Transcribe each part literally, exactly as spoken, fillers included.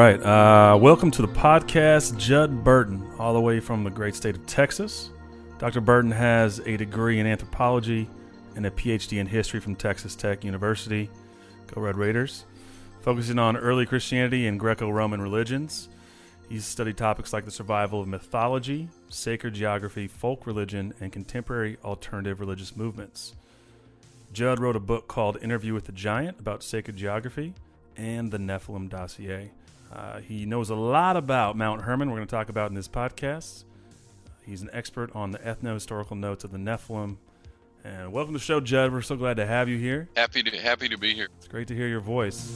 right. Uh, welcome to the podcast, Judd Burton, all the way from the great state of Texas. Doctor Burton has a degree in anthropology and a P H D in history from Texas Tech University. Go Red Raiders. Focusing on early Christianity and Greco-Roman religions. He's studied topics like the survival of mythology, sacred geography, folk religion, and contemporary alternative religious movements. Judd wrote a book called Interview with the Giant about sacred geography and the Nephilim dossier. Uh, he knows a lot about Mount Hermon, we're going to talk about in this podcast. He's an expert on the ethno-historical notes of the Nephilim. And welcome to the show, Judd. We're so glad to have you here. Happy to happy to be here. It's great to hear your voice.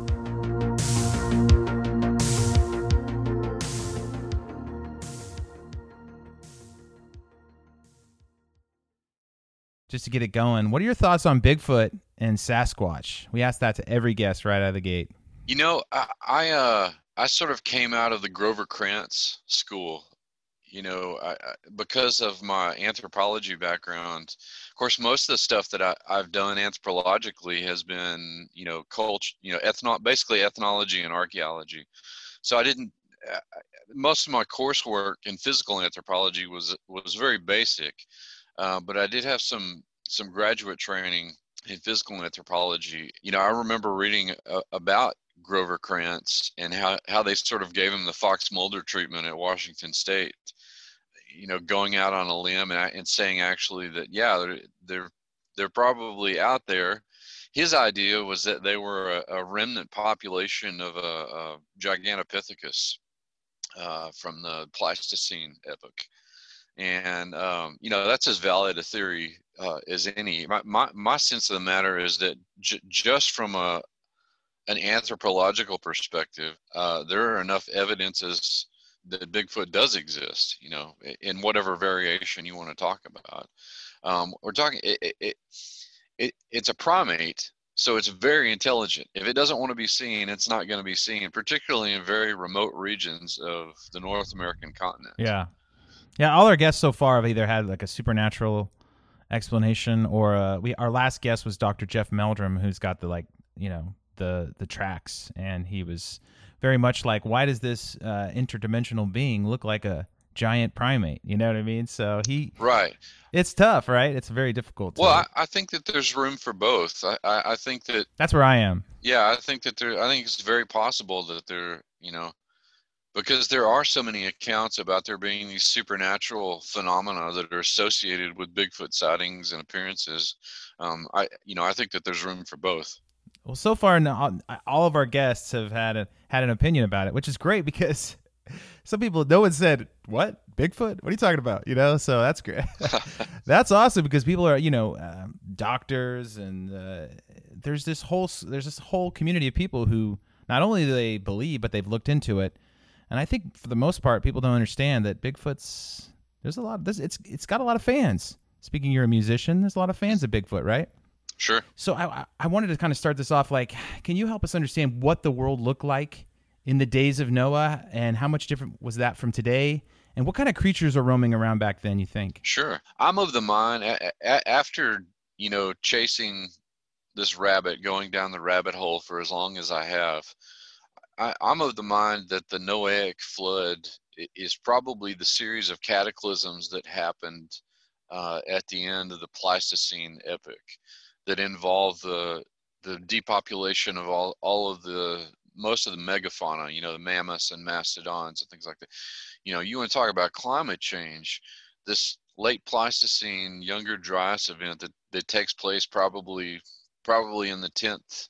Just to get it going, what are your thoughts on Bigfoot and Sasquatch? We ask that to every guest right out of the gate. You know, I, I uh I sort of came out of the Grover Krantz school. You know, I, I, because of my anthropology background. Of course, most of the stuff that I, I've done anthropologically has been, you know, culture, you know, ethno, basically ethnology and archaeology. So I didn't. Uh, most of my coursework in physical anthropology was was very basic. Uh, but I did have some some graduate training in physical anthropology. You know, I remember reading uh, about Grover Krantz and how, how they sort of gave him the Fox Mulder treatment at Washington State. You know, going out on a limb and, and saying actually that, yeah, they're, they're, they're probably out there. His idea was that they were a, a remnant population of a, a Gigantopithecus uh, from the Pleistocene epoch. And, um, you know, that's as valid a theory uh, as any. My, my, my sense of the matter is that j- just from a, an anthropological perspective, uh, there are enough evidences that Bigfoot does exist, you know, in whatever variation you want to talk about. Um, we're talking, it, it, it, it's a primate, so it's very intelligent. If it doesn't want to be seen, it's not going to be seen, particularly in very remote regions of the North American continent. Yeah. Yeah, all our guests so far have either had like a supernatural explanation or uh, we our last guest was Doctor Jeff Meldrum, who's got the like, you know, the the tracks, and he was very much like, why does this uh, interdimensional being look like a giant primate? You know what I mean? So he Right. It's tough, right? It's very difficult. To, well, I, I think that there's room for both. I, I, I think that that's where I am. Yeah, I think that there. I think it's very possible that there, you know, because there are so many accounts about there being these supernatural phenomena that are associated with Bigfoot sightings and appearances. Um, I, you know, I think that there's room for both. Well, so far, all of our guests have had a, had an opinion about it, which is great because some people, no one said, what? Bigfoot? What are you talking about? You know, so that's great. That's awesome because people are, you know, uh, doctors and uh, there's this whole, there's this whole community of people who not only do they believe, but they've looked into it. And I think for the most part, people don't understand that Bigfoot's, there's a lot, there's, it's it's got a lot of fans. Speaking, you're a musician, there's a lot of fans of Bigfoot, right? Sure. So I I wanted to kind of start this off like, can you help us understand what the world looked like in the days of Noah and how much different was that from today? And what kind of creatures are roaming around back then, you think? Sure. I'm of the mind, a- a- after, you know, chasing this rabbit, going down the rabbit hole for as long as I have, I, I'm of the mind that the Noahic flood is probably the series of cataclysms that happened uh, at the end of the Pleistocene epoch that involved the the depopulation of all, all of the, most of the megafauna, you know, the mammoths and mastodons and things like that. You know, you want to talk about climate change, this late Pleistocene Younger Dryas event that, that takes place probably probably in the tenth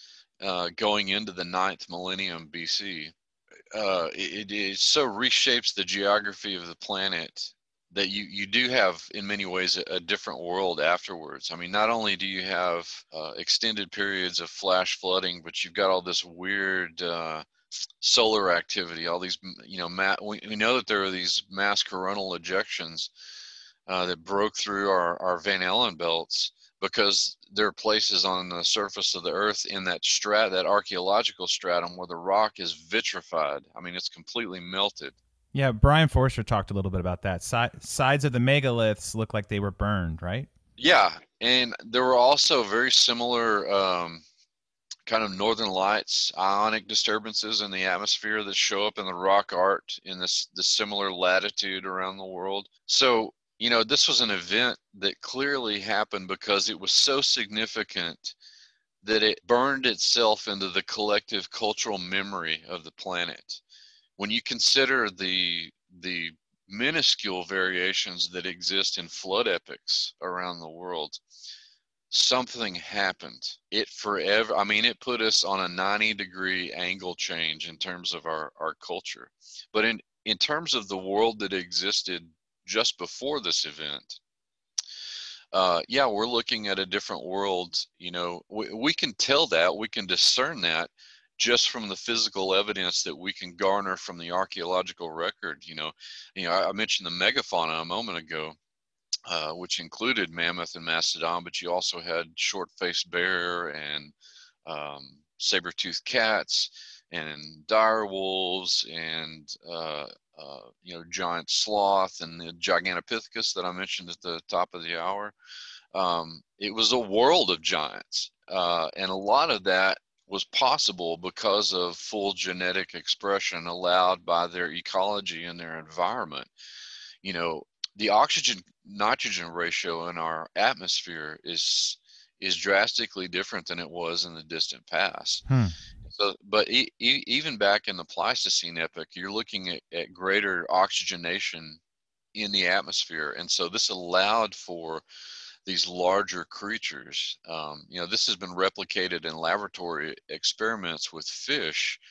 Uh, going into the ninth millennium B C, uh, it, it so reshapes the geography of the planet that you, you do have, in many ways, a, a different world afterwards. I mean, not only do you have uh, extended periods of flash flooding, but you've got all this weird uh, solar activity, all these, you know, ma- we, we know that there are these mass coronal ejections uh, that broke through our, our Van Allen belts, because there are places on the surface of the earth in that strat, that archaeological stratum, where the rock is vitrified. I mean, it's completely melted. Yeah, Brian Forster talked a little bit about that. Si- sides of the megaliths look like they were burned, right? Yeah, and there were also very similar um, kind of northern lights, ionic disturbances in the atmosphere that show up in the rock art in this, this similar latitude around the world. So, you know, this was an event that clearly happened because it was so significant that it burned itself into the collective cultural memory of the planet. When you consider the the minuscule variations that exist in flood epics around the world, something happened. It forever, I mean, it put us on a ninety degree angle change in terms of our, our culture. But in, in terms of the world that existed just before this event, uh, yeah, we're looking at a different world. You know, we, we can tell that, we can discern that just from the physical evidence that we can garner from the archaeological record. You know, you know, I, I mentioned the megafauna a moment ago. Uh, which included mammoth and mastodon, but you also had short-faced bear and um, saber-toothed cats and dire wolves and uh, uh, you know, giant sloth and the Gigantopithecus that I mentioned at the top of the hour. Um, it was a world of giants, uh, and a lot of that was possible because of full genetic expression allowed by their ecology and their environment. You know, the oxygen nitrogen ratio in our atmosphere is is drastically different than it was in the distant past. Hmm. So, but e- e- even back in the Pleistocene epoch, you're looking at, at greater oxygenation in the atmosphere, and so this allowed for these larger creatures. Um, you know, this has been replicated in laboratory experiments with fish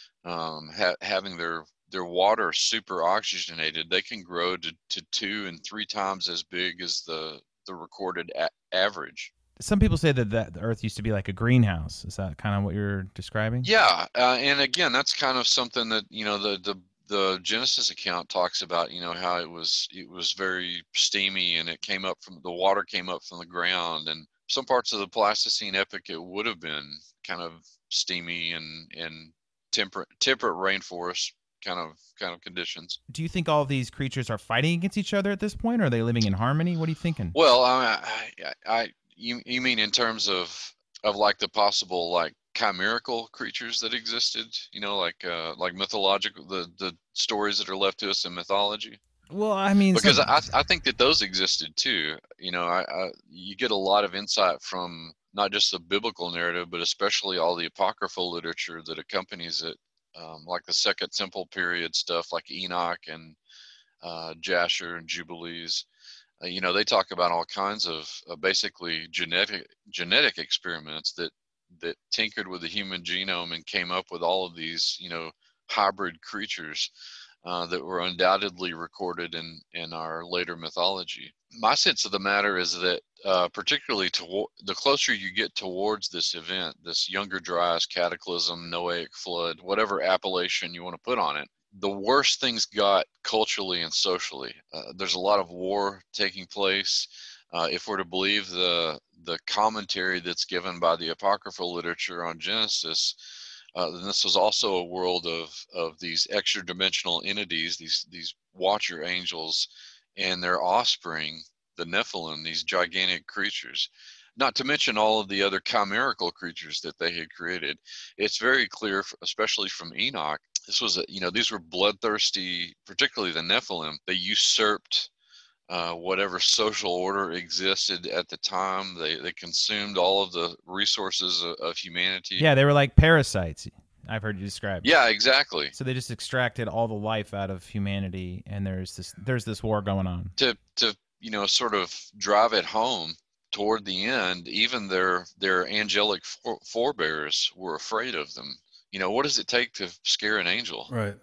um, ha- having their their water super oxygenated. They can grow to, to two and three times as big as the the recorded a- average. Some people say that, that the Earth used to be like a greenhouse. Is that kind of what you're describing? Yeah, uh, and again, that's kind of something that, you know, the the the Genesis account talks about. You know, how it was it was very steamy, and it came up from the water came up from the ground, and some parts of the Pleistocene epoch it would have been kind of steamy and and temperate temperate rainforest kind of kind of conditions. Do you think all of these creatures are fighting against each other at this point, or are they living in harmony? What are you thinking? Well, I, I, I you you mean in terms of of like the possible like chimerical creatures that existed? You know, like uh, like mythological the the stories that are left to us in mythology. Well, I mean, Because some- I I think that those existed too. You know, I, I you get a lot of insight from not just the biblical narrative, but especially all the apocryphal literature that accompanies it. Um, like the Second Temple period stuff, like Enoch and uh, Jasher and Jubilees. Uh, you know, they talk about all kinds of uh, basically genetic genetic experiments that that tinkered with the human genome and came up with all of these, you know, hybrid creatures uh, that were undoubtedly recorded in in our later mythology. My sense of the matter is that, uh, particularly to the closer you get towards this event, this Younger Dryas cataclysm, Noahic flood, whatever appellation you want to put on it, the worse things got culturally and socially. Uh, there's a lot of war taking place. Uh, if we're to believe the the commentary that's given by the apocryphal literature on Genesis, uh, then this was also a world of of these extra dimensional entities, these these watcher angels, and their offspring, the Nephilim, these gigantic creatures, not to mention all of the other chimerical creatures that they had created. It's very clear, especially from Enoch, this was, a, you know, these were bloodthirsty, particularly the Nephilim. They usurped uh, whatever social order existed at the time. They they consumed all of the resources of, of humanity. yeah, they were like parasites. I've heard you describe. Yeah, exactly. So they just extracted all the life out of humanity, and there's this there's this war going on. To to you know, sort of drive it home toward the end, even their their angelic fore- forebears were afraid of them. You know, what does it take to scare an angel? Right.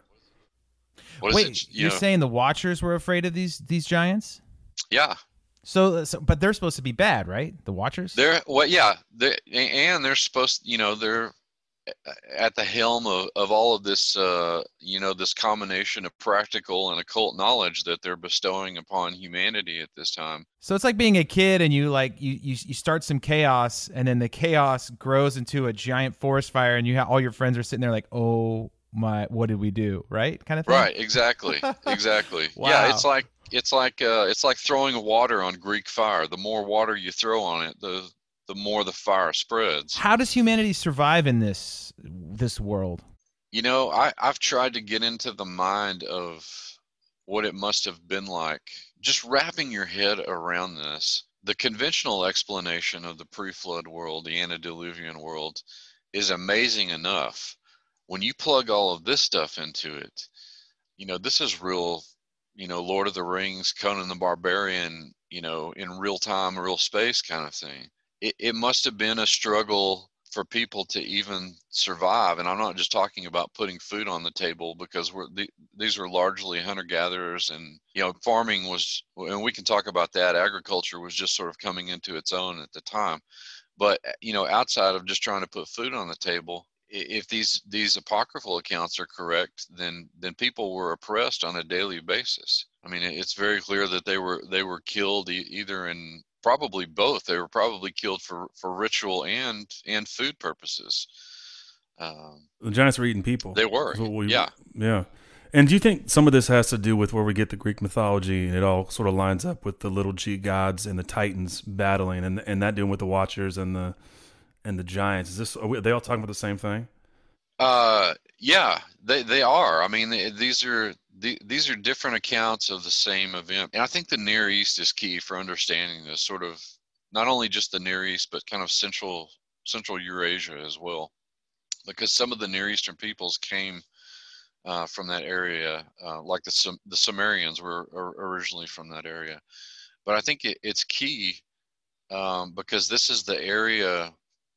What is Wait, it, you you're know, saying the Watchers were afraid of these these giants? yeah, So, so, but they're supposed to be bad, right? The Watchers. they're well, yeah, they and they're supposed, you know, they're at the helm of, of all of this, uh, you know, this combination of practical and occult knowledge that they're bestowing upon humanity at this time. So it's like being a kid, and you like you you, you start some chaos, and then the chaos grows into a giant forest fire, and you have all your friends are sitting there like, oh my, what did we do? Right, kind of thing. Right, exactly, exactly. Wow. Yeah, it's like it's like uh, it's like throwing water on Greek fire. The more water you throw on it, the the more the fire spreads. How does humanity survive in this this world? You know, I, I've tried to get into the mind of what it must have been like, just wrapping your head around this. The conventional explanation of the pre-flood world, the antediluvian world, is amazing enough. When you plug all of this stuff into it, you know, this is real, you know, Lord of the Rings, Conan the Barbarian, you know, in real time, real space kind of thing. It, it must have been a struggle for people to even survive. And I'm not just talking about putting food on the table, because we're the, these were largely hunter gatherers, and, you know, farming was, and we can talk about that. Agriculture was just sort of coming into its own at the time. But, you know, outside of just trying to put food on the table, if these these apocryphal accounts are correct, then then people were oppressed on a daily basis. I mean, it's very clear that they were they were killed e- either in, probably both. They were probably killed for, for ritual and and food purposes. Um, The giants were eating people. they were, Is what we- yeah. Yeah. And do you think some of this has to do with where we get the Greek mythology, and it all sort of lines up with the little G gods and the Titans battling, and and that doing with the Watchers and the and the giants? Is this, are, we, are they all talking about the same thing? Uh, yeah, they they are. I mean, they, these are the, these are different accounts of the same event, and I think the Near East is key for understanding this. Sort of not only just the Near East, but kind of central Central Eurasia as well, because some of the Near Eastern peoples came uh, from that area, uh, like the Sum- the Sumerians were or, originally from that area. But I think it, it's key um, because this is the area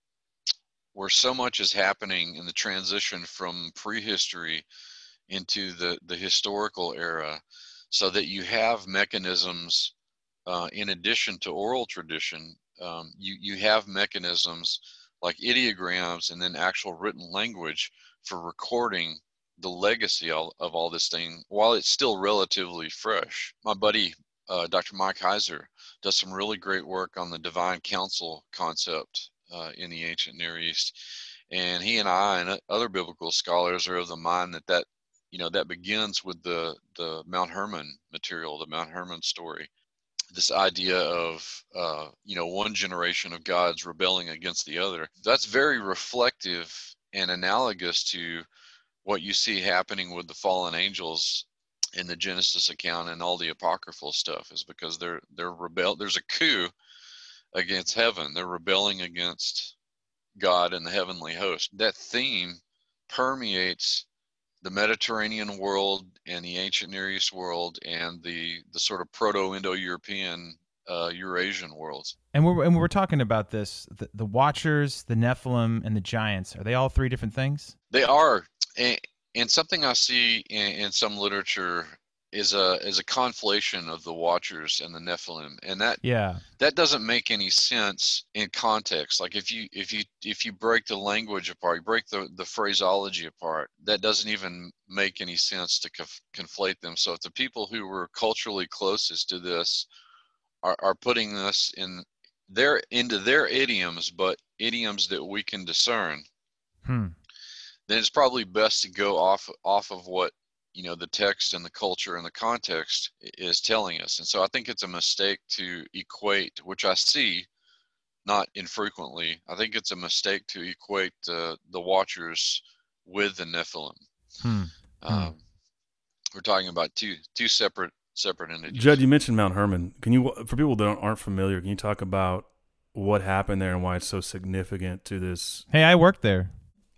where so much is happening in the transition from prehistory into the, the historical era, so that you have mechanisms uh, in addition to oral tradition. Um, you, you have mechanisms like ideograms and then actual written language for recording the legacy of, of all this thing while it's still relatively fresh. My buddy, uh, Doctor Mike Heiser, does some really great work on the divine council concept uh, in the ancient Near East. And he and I and other biblical scholars are of the mind that that, you know, that begins with the, the Mount Hermon material, the Mount Hermon story. This idea of, uh, you know, one generation of gods rebelling against the other. That's very reflective and analogous to what you see happening with the fallen angels in the Genesis account and all the apocryphal stuff, is because they're they're rebel. There's a coup against heaven. They're rebelling against God and the heavenly host. That theme permeates the Mediterranean world and the ancient Near East world and the the sort of Proto-Indo-European uh, Eurasian worlds. And we're and we're talking about this: the, the Watchers, the Nephilim, and the giants. Are they all three different things? They are, and, and something I see in, in some literature is a is a conflation of the Watchers and the Nephilim, and that Yeah. that doesn't make any sense in context. Like if you if you if you break the language apart, you break the the phraseology apart, that doesn't even make any sense to conf- conflate them. So if the people who were culturally closest to this are are putting this in their into their idioms, but idioms that we can discern, Hmm. then it's probably best to go off off of what, you know, the text and the culture and the context is telling us. And so I think it's a mistake to equate, which I see not infrequently, I think it's a mistake to equate uh, the Watchers with the Nephilim. Hmm. Um, Hmm. we're talking about two two separate separate entities. Judd, you mentioned Mount Hermon. Can you, for people that aren't familiar, can you talk about what happened there and why it's so significant to this? Hey, I worked there.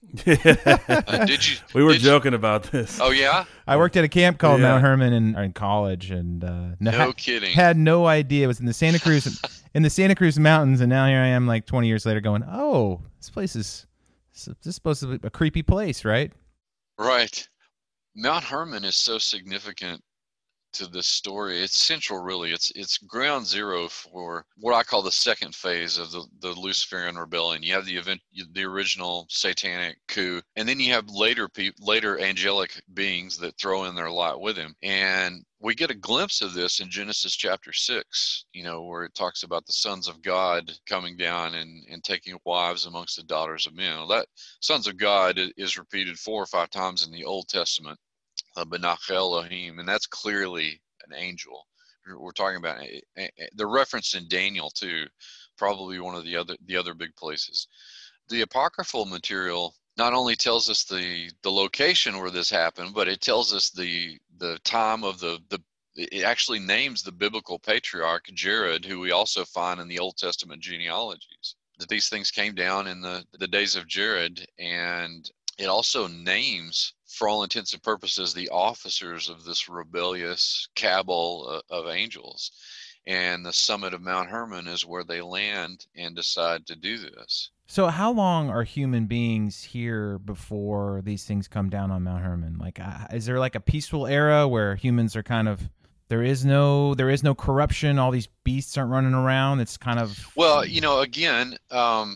Uh, did you? We were did you- joking about this. Oh yeah, I worked at a camp called Yeah. Mount Hermon in, in college, and uh, no, no had, kidding. had no idea it was in the Santa Cruz in the Santa Cruz Mountains, and now here I am, like twenty years later, going, "Oh, this place is this is supposed to be a creepy place, right?" Right. Mount Hermon is so significant to this story. It's central, really. It's it's ground zero for what I call the second phase of the, the Luciferian rebellion. You have the event, the original satanic coup, and then you have later pe- later angelic beings that throw in their lot with him. And we get a glimpse of this in Genesis chapter six, you know, where it talks about the sons of God coming down and, and taking wives amongst the daughters of men. Well, that sons of God is repeated four or five times in the Old Testament. Uh, Benach Elohim, and that's clearly an angel we're talking about the reference in Daniel too, probably one of the other the other big places. The apocryphal material not only tells us the the location where this happened, but it tells us the the time of the the it actually names the biblical patriarch Jared, who we also find in the Old Testament genealogies, that these things came down in the the days of Jared. And it also names, for all intents and purposes, the officers of this rebellious cabal of angels. And the summit of Mount Hermon is where they land and decide to do this. So how long are human beings here before these things come down on Mount Hermon? Like, uh, is there like a peaceful era where humans are kind of, there is no there is no corruption, all these beasts aren't running around? It's kind of... Well, you know, again, um,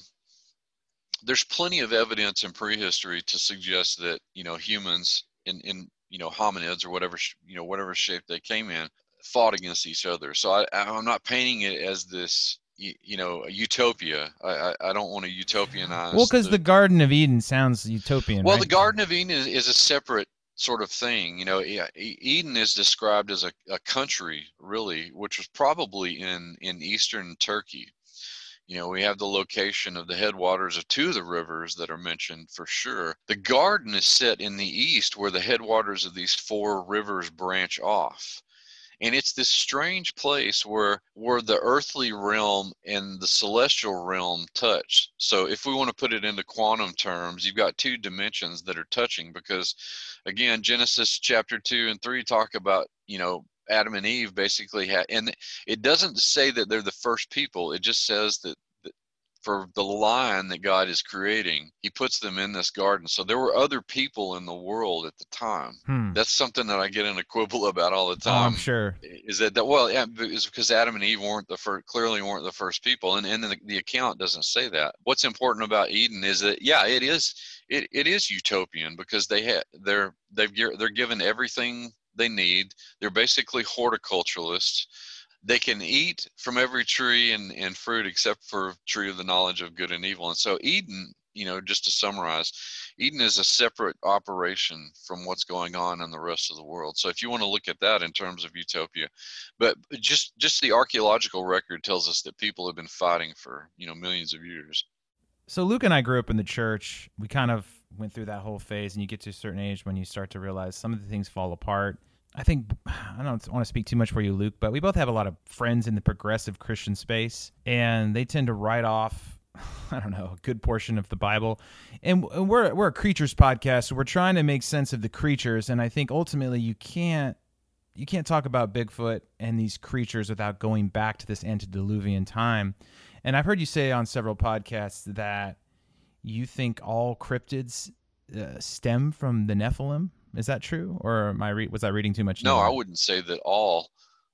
there's plenty of evidence in prehistory to suggest that, you know, humans in, in you know, hominids or whatever, you know, whatever shape they came in, fought against each other. So I, I'm not painting it as this, you, you know, a utopia. I, I, I don't want to utopianize. Well, because the, the Garden of Eden sounds utopian. Well, right? The Garden of Eden is, is a separate sort of thing. You know, Eden is described as a, a country, really, which was probably in, in eastern Turkey. You know, we have the location of the headwaters of two of the rivers that are mentioned for sure. The garden is set in the east where the headwaters of these four rivers branch off. And it's this strange place where, where the earthly realm and the celestial realm touch. So if we want to put it into quantum terms, you've got two dimensions that are touching because, again, Genesis chapter two and three talk about, you know, Adam and Eve basically had, and it doesn't say that they're the first people. It just says that, that for the line that God is creating, he puts them in this garden. So there were other people in the world at the time. Hmm. That's something that I get in a quibble about all the time. Oh, I'm sure. Is that, that well, yeah, it's because Adam and Eve weren't the first, clearly weren't the first people. And, and the, the account doesn't say that. What's important about Eden is that, yeah, it is, it, it is utopian because they had, they're, they've, they're given everything they need. They're basically horticulturalists. They can eat from every tree and, and fruit except for tree of the knowledge of good and evil. And so Eden, you know, just to summarize, Eden is a separate operation from what's going on in the rest of the world. So if you want to look at that in terms of utopia, but just just the archaeological record tells us that people have been fighting for, you know, millions of years. So Luke and I grew up in the church. We kind of went through that whole phase, and you get to a certain age when you start to realize some of the things fall apart. I think, I don't want to speak too much for you, Luke, but we both have a lot of friends in the progressive Christian space, and they tend to write off, I don't know, a good portion of the Bible. And we're we're a creatures podcast, so we're trying to make sense of the creatures, and I think ultimately you can't you can't talk about Bigfoot and these creatures without going back to this antediluvian time. And I've heard you say on several podcasts that you think all cryptids uh, stem from the Nephilim. Is that true, or am I re- was I reading too much? No, now? I wouldn't say that all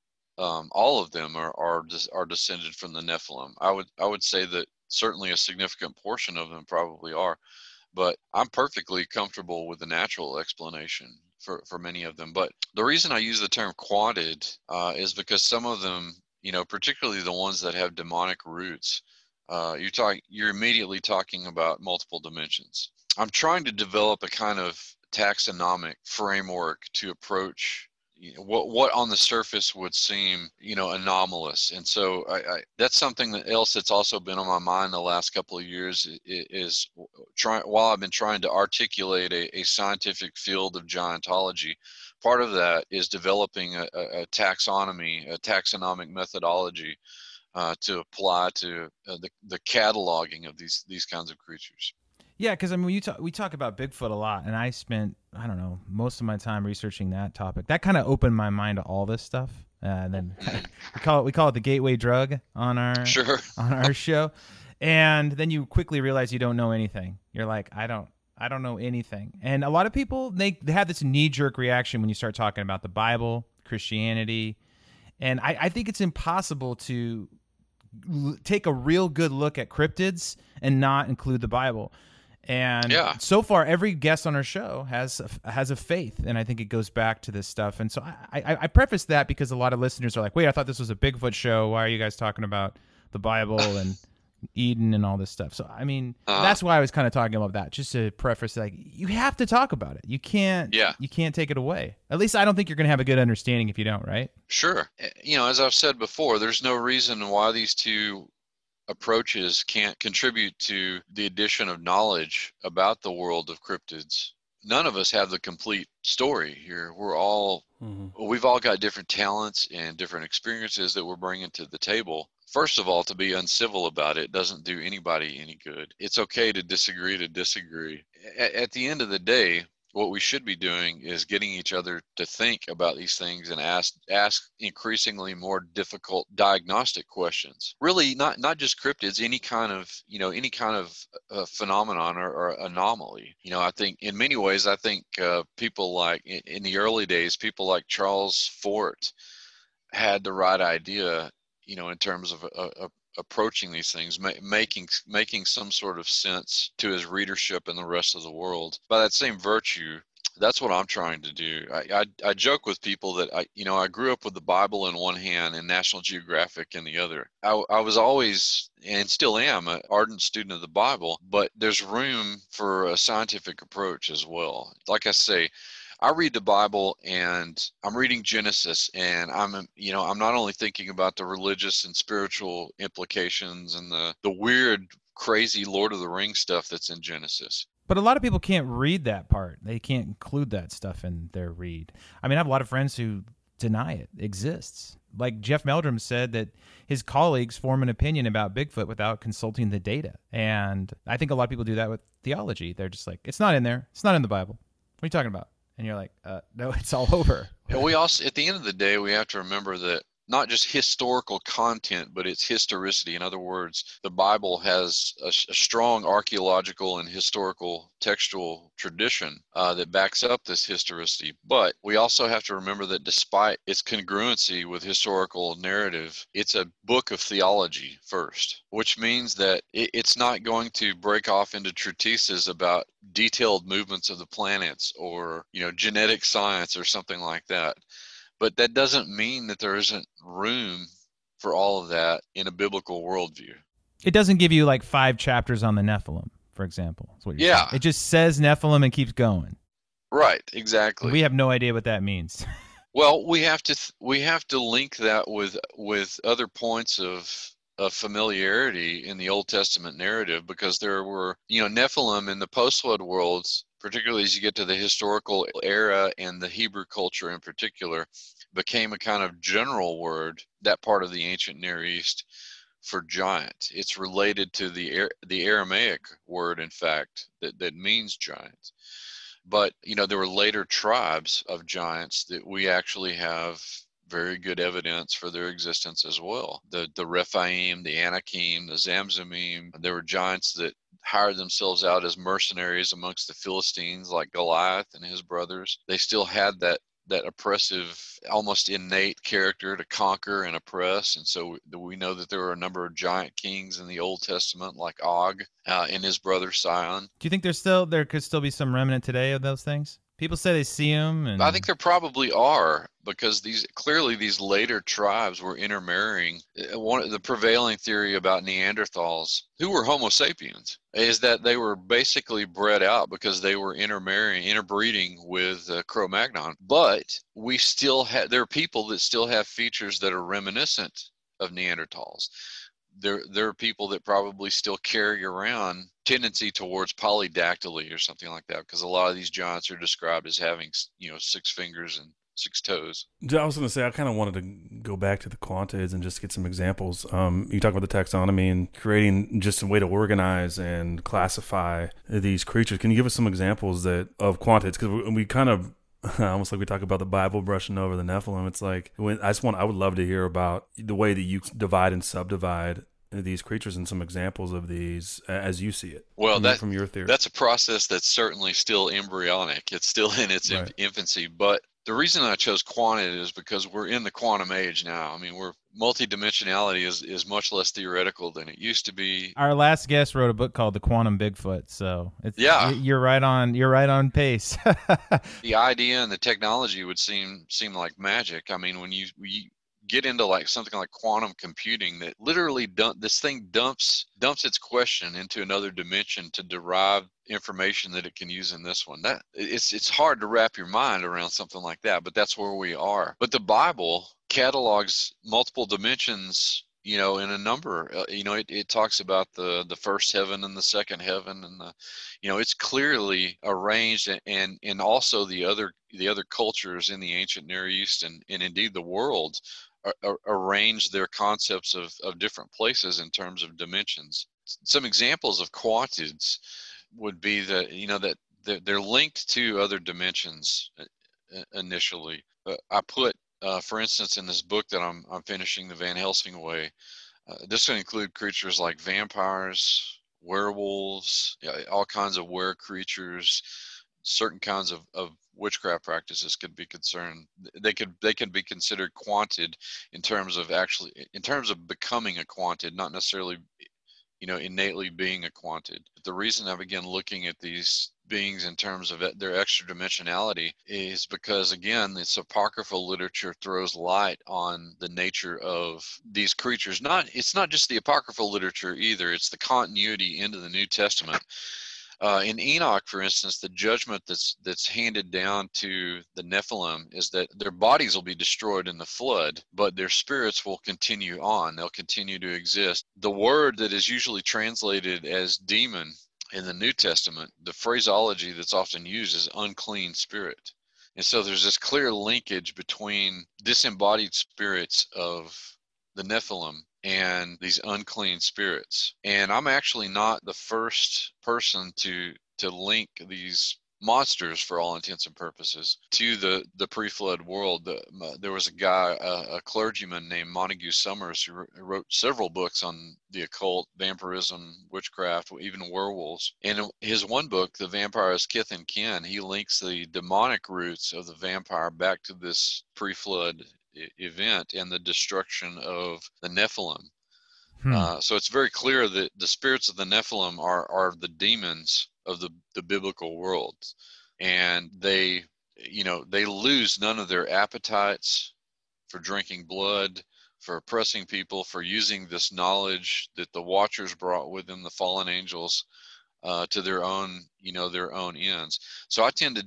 um, all of them are are are descended from the Nephilim. I would I would say that certainly a significant portion of them probably are, but I'm perfectly comfortable with the natural explanation for for many of them. But the reason I use the term quantid uh, is because some of them, you know, particularly the ones that have demonic roots, uh, you're talking you're immediately talking about multiple dimensions. I'm trying to develop a kind of taxonomic framework to approach, you know, what what on the surface would seem, you know, anomalous. And so I, I that's something that else that's also been on my mind the last couple of years is, is trying while I've been trying to articulate a, a scientific field of giantology. Part of that is developing a, a, a taxonomy, a taxonomic methodology uh, to apply to uh, the the cataloging of these these kinds of creatures. Yeah, because I mean, you talk, we talk about Bigfoot a lot, and I spent, I don't know, most of my time researching that topic. That kind of opened my mind to all this stuff. Uh, and then we call it we call it the gateway drug on our sure. on our show, and then you quickly realize you don't know anything. You're like, I don't, I don't know anything. And a lot of people they, they have this knee jerk reaction when you start talking about the Bible, Christianity, and I, I think it's impossible to l- take a real good look at cryptids and not include the Bible. And yeah. so far, every guest on our show has a, has a faith, and I think it goes back to this stuff. And so I, I, I preface that because a lot of listeners are like, wait, I thought this was a Bigfoot show. Why are you guys talking about the Bible and Eden and all this stuff? So, I mean, uh, that's why I was kind of talking about that, just to preface, like, you have to talk about it. You can't, yeah. you can't take it away. At least I don't think you're going to have a good understanding if you don't, right? Sure. you know, as I've said before, there's no reason why these two approaches can't contribute to the addition of knowledge about the world of cryptids. None of us have the complete story here. We're all, mm-hmm. we've all got different talents and different experiences that we're bringing to the table. First of all, to be uncivil about it doesn't do anybody any good. It's okay to disagree to disagree. At, at the end of the day, what we should be doing is getting each other to think about these things and ask ask increasingly more difficult diagnostic questions. Really, not not just cryptids, any kind of you know any kind of uh, phenomenon or, or anomaly. You know, I think in many ways, I think uh, people like in, in the early days, people like Charles Fort had the right idea. You know, in terms of a, a approaching these things, ma- making making some sort of sense to his readership and the rest of the world. By that same virtue, that's what I'm trying to do. I, I, I joke with people that I, you know, I grew up with the Bible in one hand and National Geographic in the other. I, I was always, and still am, an ardent student of the Bible, but there's room for a scientific approach as well. Like I say, I read the Bible and I'm reading Genesis, and I'm, you know, I'm not only thinking about the religious and spiritual implications and the, the weird, crazy Lord of the Rings stuff that's in Genesis. But a lot of people can't read that part. They can't include that stuff in their read. I mean, I have a lot of friends who deny it exists. Like Jeff Meldrum said that his colleagues form an opinion about Bigfoot without consulting the data. And I think a lot of people do that with theology. They're just like, it's not in there. It's not in the Bible. What are you talking about? And you're like, uh, no, it's all over. And we also, at the end of the day, we have to remember that not just historical content, but it's historicity. In other words, the Bible has a, a strong archaeological and historical textual tradition uh, that backs up this historicity. But we also have to remember that despite its congruency with historical narrative, it's a book of theology first, which means that it, it's not going to break off into treatises about detailed movements of the planets or, you know, genetic science or something like that. But that doesn't mean that there isn't room for all of that in a biblical worldview. It doesn't give you like five chapters on the Nephilim, for example. That's what you're yeah. saying. It just says Nephilim and keeps going. Right, exactly. We have no idea what that means. Well, we have to th- we have to link that with with other points of of familiarity in the Old Testament narrative, because there were, you know, Nephilim in the post-flood worlds, particularly as you get to the historical era and the Hebrew culture in particular, became a kind of general word, that part of the ancient Near East, for giant. It's related to the the Aramaic word, in fact, that, that means giant. But, you know, there were later tribes of giants that we actually have very good evidence for their existence as well. The the Rephaim, the Anakim, the Zamzumim, there were giants that hired themselves out as mercenaries amongst the Philistines, like Goliath and his brothers. They still had that that oppressive, almost innate character to conquer and oppress. And so we know that there were a number of giant kings in the Old Testament, like Og uh, and his brother Sion. Do you think there's still there could still be some remnant today of those things? People say they see them. And... I think there probably are, because these clearly these later tribes were intermarrying. One of the prevailing theory about Neanderthals, who were Homo sapiens, is that they were basically bred out because they were intermarrying, interbreeding with uh, Cro-Magnon. But we still have, there are people that still have features that are reminiscent of Neanderthals. There, there are people that probably still carry around tendency towards polydactyly or something like that, because a lot of these giants are described as having, you know, six fingers and six toes. I was going to say, I kind of wanted to go back to the quantids and just get some examples. Um, you talk about the taxonomy and creating just a way to organize and classify these creatures. Can you give us some examples that of quantids? Because we, we kind of almost like we talk about the Bible brushing over the Nephilim. It's like, when I just want, I would love to hear about the way that you divide and subdivide these creatures and some examples of these as you see it. Well, from, that, from your theory. That's a process that's certainly still embryonic. It's still in its right. infancy. But the reason I chose quantid is because we're in the quantum age now. I mean, we're multidimensionality is, is much less theoretical than it used to be. Our last guest wrote a book called The Quantum Bigfoot, so it's, yeah, you're right on. You're right on pace. The idea and the technology would seem seem like magic. I mean, when you we get into like something like quantum computing, that literally dump, this thing dumps dumps its question into another dimension to derive information that it can use in this one. That it's it's hard to wrap your mind around something like that, but that's where we are. But the Bible catalogs multiple dimensions, you know, in a number. Uh, you know, it, it talks about the the first heaven and the second heaven, and the, you know, it's clearly arranged, and and, and also the other the other cultures in the ancient Near East and, and indeed the world are, are, arrange their concepts of, of different places in terms of dimensions. Some examples of quantids would be that, you know, that they're, they're linked to other dimensions initially. Uh, I put, uh, for instance, in this book that I'm, I'm finishing, The Van Helsing Way, uh, this will include creatures like vampires, werewolves, you know, all kinds of were creatures, certain kinds of, of witchcraft practices could be concerned. They could they can be considered quantid in terms of actually in terms of becoming a quantid, not necessarily, you know, innately being a quantid. But the reason I began looking at these beings in terms of their extra dimensionality is because, again, this apocryphal literature throws light on the nature of these creatures. Not it's not just the apocryphal literature either, it's the continuity into the New Testament. Uh, in Enoch, for instance, the judgment that's that's handed down to the Nephilim is that their bodies will be destroyed in the flood, but their spirits will continue on. They'll continue to exist. The word that is usually translated as demon in the New Testament, the phraseology that's often used is unclean spirit. And so there's this clear linkage between disembodied spirits of the Nephilim and these unclean spirits. And I'm actually not the first person to to link these monsters, for all intents and purposes, to the the pre-flood world. The, uh, there was a guy, a, a clergyman named Montague Summers, who wrote several books on the occult, vampirism, witchcraft, even werewolves. And in his one book, The Vampire's Kith and Kin, he links the demonic roots of the vampire back to this pre-flood event and the destruction of the Nephilim. Hmm. Uh, so it's very clear that the spirits of the Nephilim are, are the demons of the, the biblical world. And they, you know, they lose none of their appetites for drinking blood, for oppressing people, for using this knowledge that the Watchers brought with them, the fallen angels, uh, to their own, you know, their own ends. So I tend to,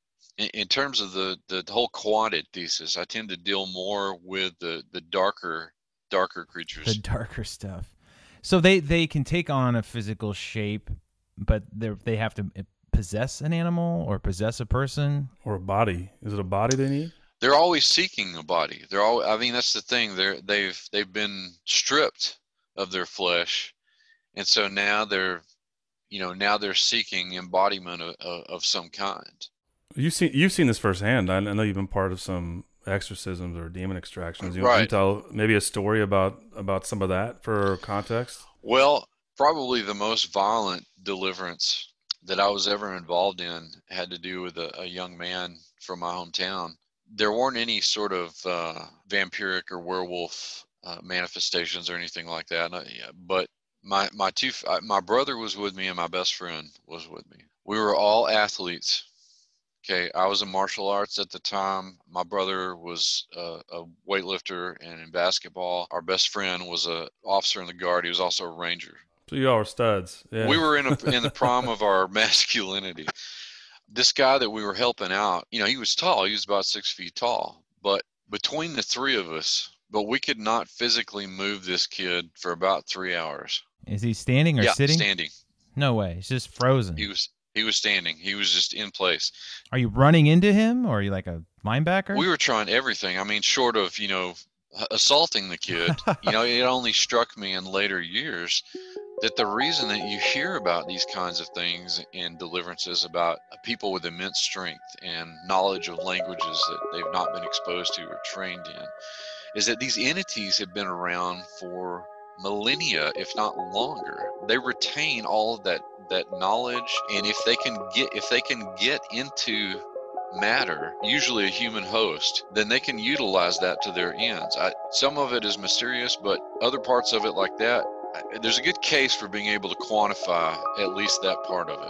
in terms of the, the whole quantid thesis, I tend to deal more with the, the darker, darker creatures. The darker stuff. So they, they can take on a physical shape, but they they have to possess an animal or possess a person or a body. Is it a body they need? They're always seeking a body. They're all. I mean, that's the thing. They're they've they've been stripped of their flesh, and so now they're, you know, now they're seeking embodiment of, of, of some kind. You've seen you've seen this firsthand. I know you've been part of some exorcisms or demon extractions. You right. want to tell maybe a story about about some of that for context? Well, probably the most violent deliverance that I was ever involved in had to do with a, a young man from my hometown. There weren't any sort of uh, vampiric or werewolf uh, manifestations or anything like that. No, yeah, but my my two my brother was with me and my best friend was with me. We were all athletes. Okay, I was in martial arts at the time. My brother was a, a weightlifter and in basketball. Our best friend was a officer in the guard. He was also a ranger. So you all were studs. Yeah. We were in a, in the prime of our masculinity. This guy that we were helping out, you know, he was tall. He was about six feet tall. But between the three of us, but we could not physically move this kid for about three hours. Is he standing or yeah, sitting? standing. No way. He's just frozen. He was. He was standing. He was just in place. Are you running into him, or are you like a linebacker? We were trying everything. I mean, short of, you know, assaulting the kid. You know, it only struck me in later years that the reason that you hear about these kinds of things in deliverances about people with immense strength and knowledge of languages that they've not been exposed to or trained in is that these entities have been around for millennia, if not longer. They retain all of that that knowledge, and if they can get if they can get into matter, usually a human host, then they can utilize that to their ends. I, some of it is mysterious, but other parts of it like that, there's a good case for being able to quantify at least that part of it.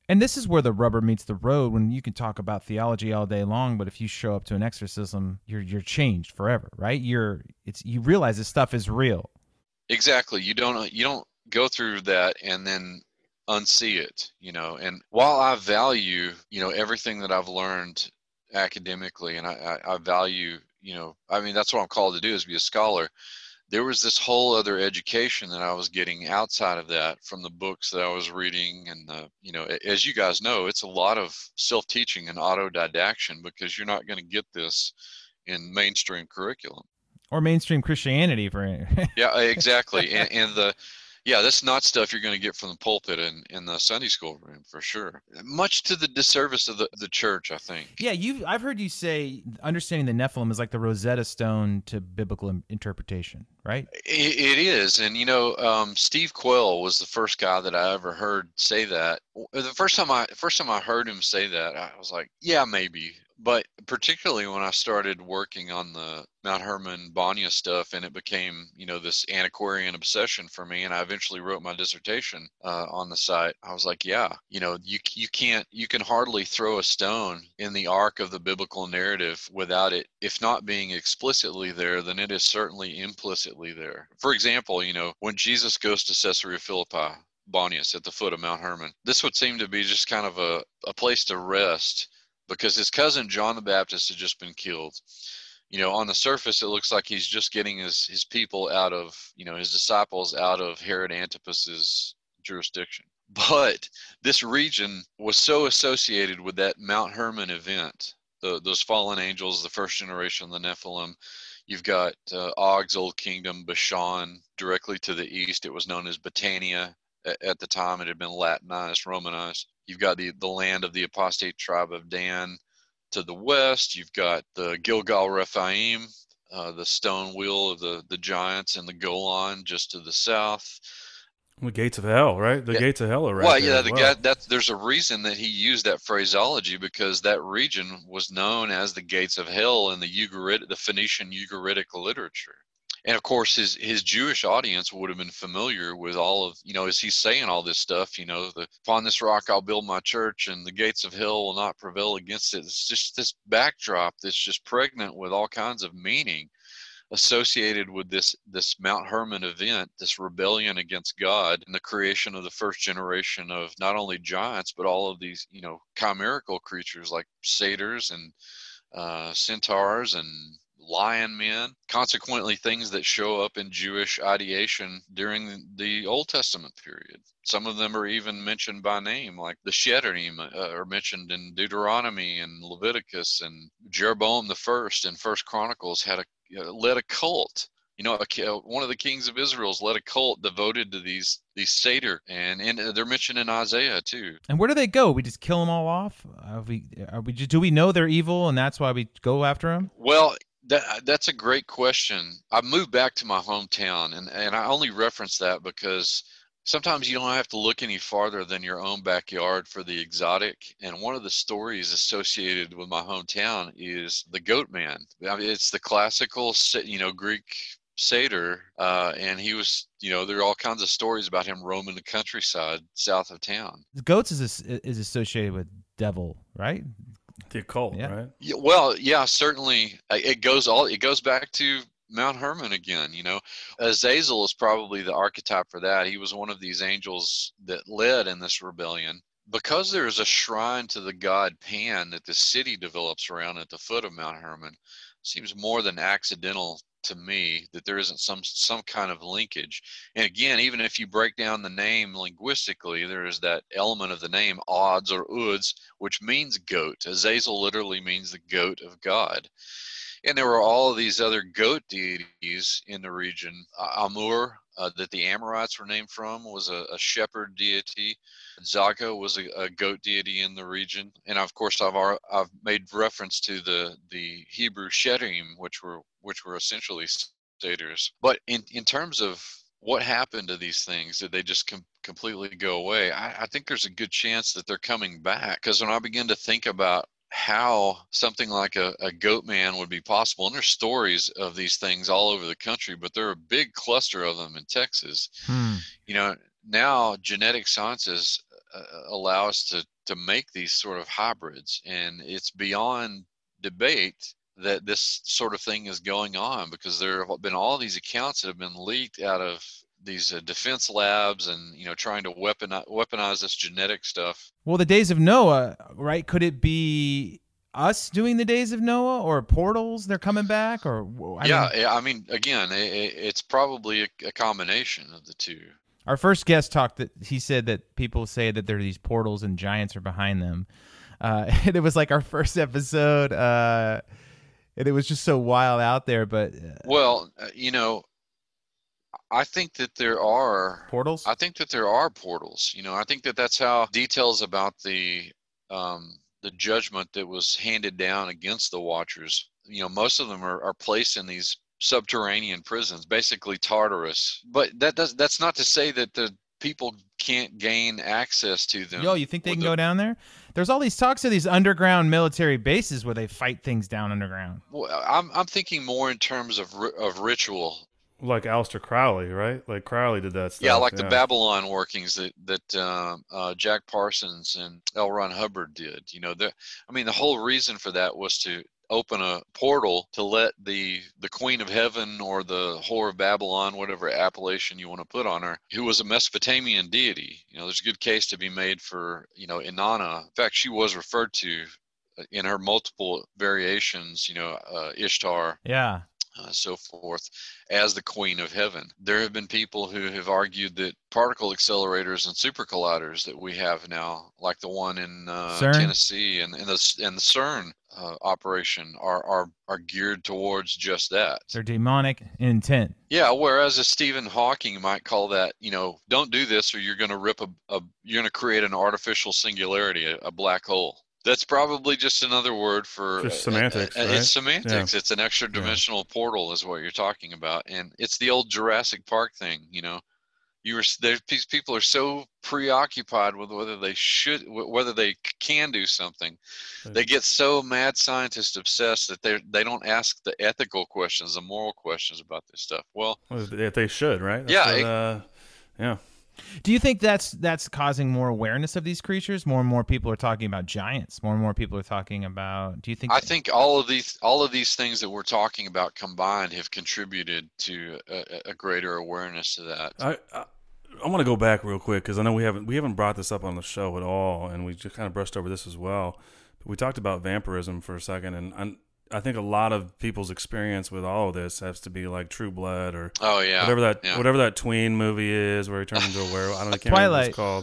And this is where the rubber meets the road, when you can talk about theology all day long, but if you show up to an exorcism, you're you're changed forever, right? You're it's you realize this stuff is real. Exactly. You don't you don't go through that and then unsee it, you know. And while I value, you know, everything that I've learned academically, and I, I, I value, you know, I mean, that's what I'm called to do, is be a scholar. There was this whole other education that I was getting outside of that from the books that I was reading. And, the, you know, as you guys know, it's a lot of self-teaching and autodidaction, because you're not going to get this in mainstream curriculum. Or mainstream Christianity, for yeah, exactly. And, and the, yeah, that's not stuff you're going to get from the pulpit and in the Sunday school room, for sure. Much to the disservice of the, the church, I think. Yeah, you. I've heard you say understanding the Nephilim is like the Rosetta Stone to biblical im- interpretation, right? It, it is. And, you know, um, Steve Quayle was the first guy that I ever heard say that. The first time I, first time I heard him say that, I was like, yeah, maybe. But particularly when I started working on the Mount Hermon Banya stuff, and it became, you know, this antiquarian obsession for me, and I eventually wrote my dissertation uh, on the site, I was like, yeah, you know, you you can't, you can hardly throw a stone in the arc of the biblical narrative without it, if not being explicitly there, then it is certainly implicitly there. For example, you know, when Jesus goes to Caesarea Philippi, Banias, at the foot of Mount Hermon, this would seem to be just kind of a, a place to rest, because his cousin John the Baptist had just been killed. You know, on the surface, it looks like he's just getting his, his people out of, you know, his disciples out of Herod Antipas's jurisdiction. But this region was so associated with that Mount Hermon event, the, those fallen angels, the first generation of the Nephilim. You've got uh, Og's old kingdom, Bashan, directly to the east. It was known as Battania. At the time, it had been Latinized, Romanized. You've got the, the land of the apostate tribe of Dan to the west. You've got the Gilgal Rephaim, uh, the stone wheel of the, the giants, and the Golan just to the south. The gates of hell, right? The yeah. gates of hell are right well, there yeah, as the well. guy, that's, there's a reason that he used that phraseology, because that region was known as the gates of hell in the Ugaritic, the Phoenician Ugaritic literature. And of course, his his Jewish audience would have been familiar with all of, you know, as he's saying all this stuff, you know, the, upon this rock I'll build my church and the gates of hell will not prevail against it. It's just this backdrop that's just pregnant with all kinds of meaning associated with this this Mount Hermon event, this rebellion against God, and the creation of the first generation of not only giants, but all of these, you know, chimerical creatures like satyrs and uh, centaurs and lion men, consequently things that show up in Jewish ideation during the Old Testament period. Some of them are even mentioned by name, like the Shedrim uh, are mentioned in Deuteronomy and Leviticus, and Jeroboam the First in First Chronicles had a uh, led a cult. You know, a, one of the kings of Israel's led a cult devoted to these these satyr, and, and they're mentioned in Isaiah too. And where do they go? We just kill them all off? Are we, are we, do we know they're evil, and that's why we go after them? Well, That that's a great question. I moved back to my hometown, and, and I only reference that because sometimes you don't have to look any farther than your own backyard for the exotic. And one of the stories associated with my hometown is the Goat Man. I mean, it's the classical, you know, Greek satyr, uh, and he was, you know, there are all kinds of stories about him roaming the countryside south of town. The goats is is associated with devil, right? The occult, yeah. right? Yeah, well, yeah, certainly. It goes all. It goes back to Mount Hermon again. You know, Azazel is probably the archetype for that. He was one of these angels that led in this rebellion. Because there is a shrine to the god Pan that the city develops around at the foot of Mount Hermon, seems more than accidental to me that there isn't some some kind of linkage. And again, even if you break down the name linguistically, there is that element of the name Odds or Uds, which means goat. Azazel literally means the goat of God. And there were all of these other goat deities in the region. Uh, Amur, uh, that the Amorites were named from, was a, a shepherd deity. Zaga was a, a goat deity in the region. And of course, I've I've made reference to the the Hebrew Shedrim, which were which were essentially satyrs. But in in terms of what happened to these things, did they just com- completely go away? I, I think there's a good chance that they're coming back, because when I begin to think about how something like a, a goat man would be possible, and there's stories of these things all over the country, but there are a big cluster of them in Texas. Hmm. You know, now genetic sciences uh, allow us to to make these sort of hybrids. And it's beyond debate that this sort of thing is going on, because there have been all these accounts that have been leaked out of these uh, defense labs and, you know, trying to weaponize, weaponize this genetic stuff. Well, the days of Noah, right? Could it be us doing the days of Noah, or portals they're coming back? Or I yeah, mean, I mean, again, it, it's probably a, a combination of the two. Our first guest talked that he said that people say that there are these portals and giants are behind them. Uh, and it was like our first episode. Uh, And it was just so wild out there, but uh, well, uh, you know, I think that there are portals. I think that there are portals. You know, I think that that's how details about the um, the judgment that was handed down against the Watchers. You know, most of them are, are placed in these subterranean prisons, basically Tartarus. But that does that's not to say that the people can't gain access to them. Yo, you think they can the, go down there? There's all these talks of these underground military bases where they fight things down underground. Well, I'm I'm thinking more in terms of of ritual. Like Aleister Crowley, right? Like Crowley did that stuff. Yeah, like yeah. the Babylon workings that that uh, uh, Jack Parsons and L. Ron Hubbard did. You know, the I mean, the whole reason for that was to open a portal to let the the Queen of Heaven, or the Whore of Babylon, whatever appellation you want to put on her, who was a Mesopotamian deity. You know, there's a good case to be made for, you know, Inanna. In fact, she was referred to in her multiple variations, you know, uh, Ishtar. Yeah. Uh, so forth, as the Queen of Heaven. There have been people who have argued that particle accelerators and super colliders that we have now, like the one in uh, Tennessee and, and the and the CERN uh, operation, are, are are geared towards just that. They're demonic intent. Yeah, whereas a Stephen Hawking might call that, you know, don't do this or you're going to rip a, a you're going to create an artificial singularity, a, a black hole. That's probably just another word for just semantics. Uh, right? It's semantics. Yeah. It's an extra dimensional yeah. portal, is what you're talking about, and it's the old Jurassic Park thing. You know, you were there. These people are so preoccupied with whether they should, whether they can do something. Right. They get so mad scientist obsessed that they they don't ask the ethical questions, the moral questions about this stuff. Well, well if they should, right? That's yeah, what, it, uh, yeah. Do you think that's that's causing more awareness of these creatures? More and more people are talking about giants. More and more people are talking about. Do you think? I think all of these all of these things that we're talking about combined have contributed to a, a greater awareness to that. I I, I want to go back real quick because I know we haven't we haven't brought this up on the show at all, and we just kind of brushed over this as well. But we talked about vampirism for a second, and I, I think a lot of people's experience with all of this has to be like True Blood or oh yeah whatever that yeah. whatever that tween movie is where he turns into a werewolf. I don't know, I can't Twilight. remember what it's called.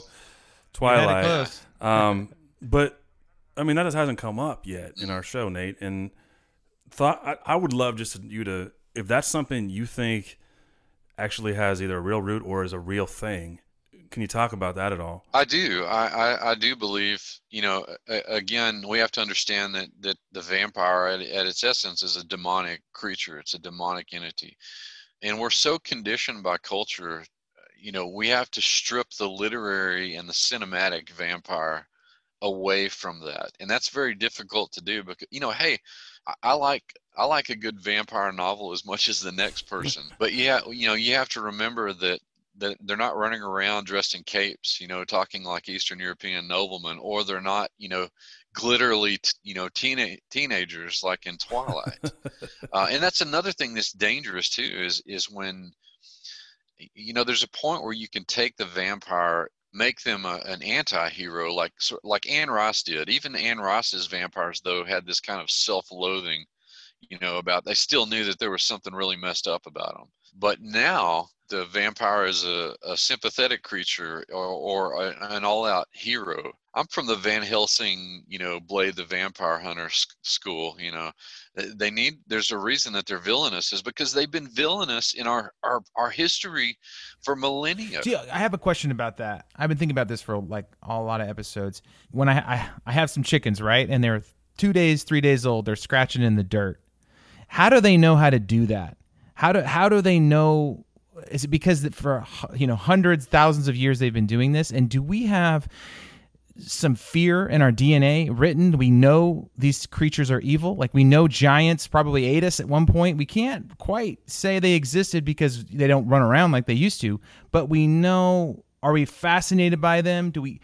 Twilight. Um, but I mean that just hasn't come up yet in our show, Nate. And thought I, I would love just you to, if that's something you think actually has either a real root or is a real thing. Can you talk about that at all? I do. I, I, I do believe, you know, a, again, we have to understand that, that the vampire at, at its essence is a demonic creature. It's a demonic entity. And we're so conditioned by culture, you know, we have to strip the literary and the cinematic vampire away from that. And that's very difficult to do because, you know, hey, I, I like I like a good vampire novel as much as the next person. But yeah, you know, you have to remember that that they're not running around dressed in capes, you know, talking like Eastern European noblemen, or they're not, you know, glitterly, t- you know, teen- teenagers like in Twilight. uh, and that's another thing that's dangerous too, is, is when, you know, there's a point where you can take the vampire, make them a, an anti-hero, like, like Anne Rice did. Even Anne Rice's vampires, though, had this kind of self-loathing, you know, about, they still knew that there was something really messed up about them. But now the vampire is a, a sympathetic creature or, or a, an all-out hero. I'm from the Van Helsing, you know, Blade the Vampire Hunter school, you know. They need, there's a reason that they're villainous is because they've been villainous in our, our, our history for millennia. Gee, I have a question about that. I've been thinking about this for like a lot of episodes. When I, I, I have some chickens, right? And they're two days, three days old. They're scratching in the dirt. How do they know how to do that? How do how do they know? Is it because for you know hundreds, thousands of years they've been doing this? And do we have some fear in our D N A written? We know these creatures are evil. Like we know giants probably ate us at one point. We can't quite say they existed because they don't run around like they used to. But we know. Are we fascinated by them? Do we?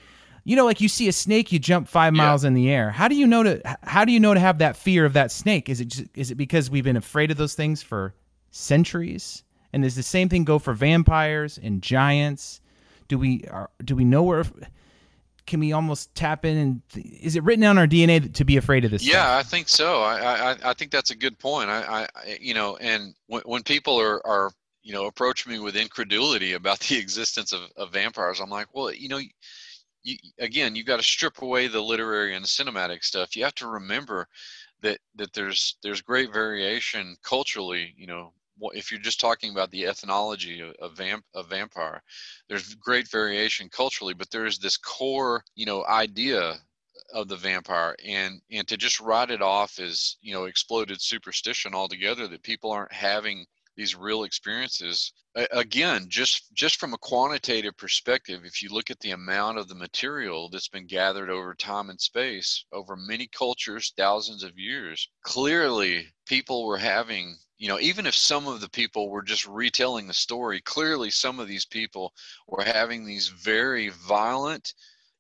You know, like you see a snake, you jump five Yeah. miles in the air. How do you know to how do you know to have that fear of that snake? Is it just, is it because we've been afraid of those things for centuries? And does the same thing go for vampires and giants? Do we are, do we know where? Can we almost tap in? And is it written down in our D N A to be afraid of this? Yeah, stuff? I think so. I, I, I think that's a good point. I, I you know, and when, when people are, are, you know, approach me with incredulity about the existence of, of vampires, I'm like, well, you know, you, again, you got to strip away the literary and the cinematic stuff. You have to remember that, that there's, there's great variation culturally, you know. If you're just talking about the ethnology of, of, vamp, of vampire, there's great variation culturally, but there's this core, you know, idea of the vampire, and and to just write it off as, you know, exploded superstition altogether, that people aren't having these real experiences. Again, just just from a quantitative perspective, if you look at the amount of the material that's been gathered over time and space, over many cultures, thousands of years, clearly people were having, you know, even if some of the people were just retelling the story, clearly some of these people were having these very violent,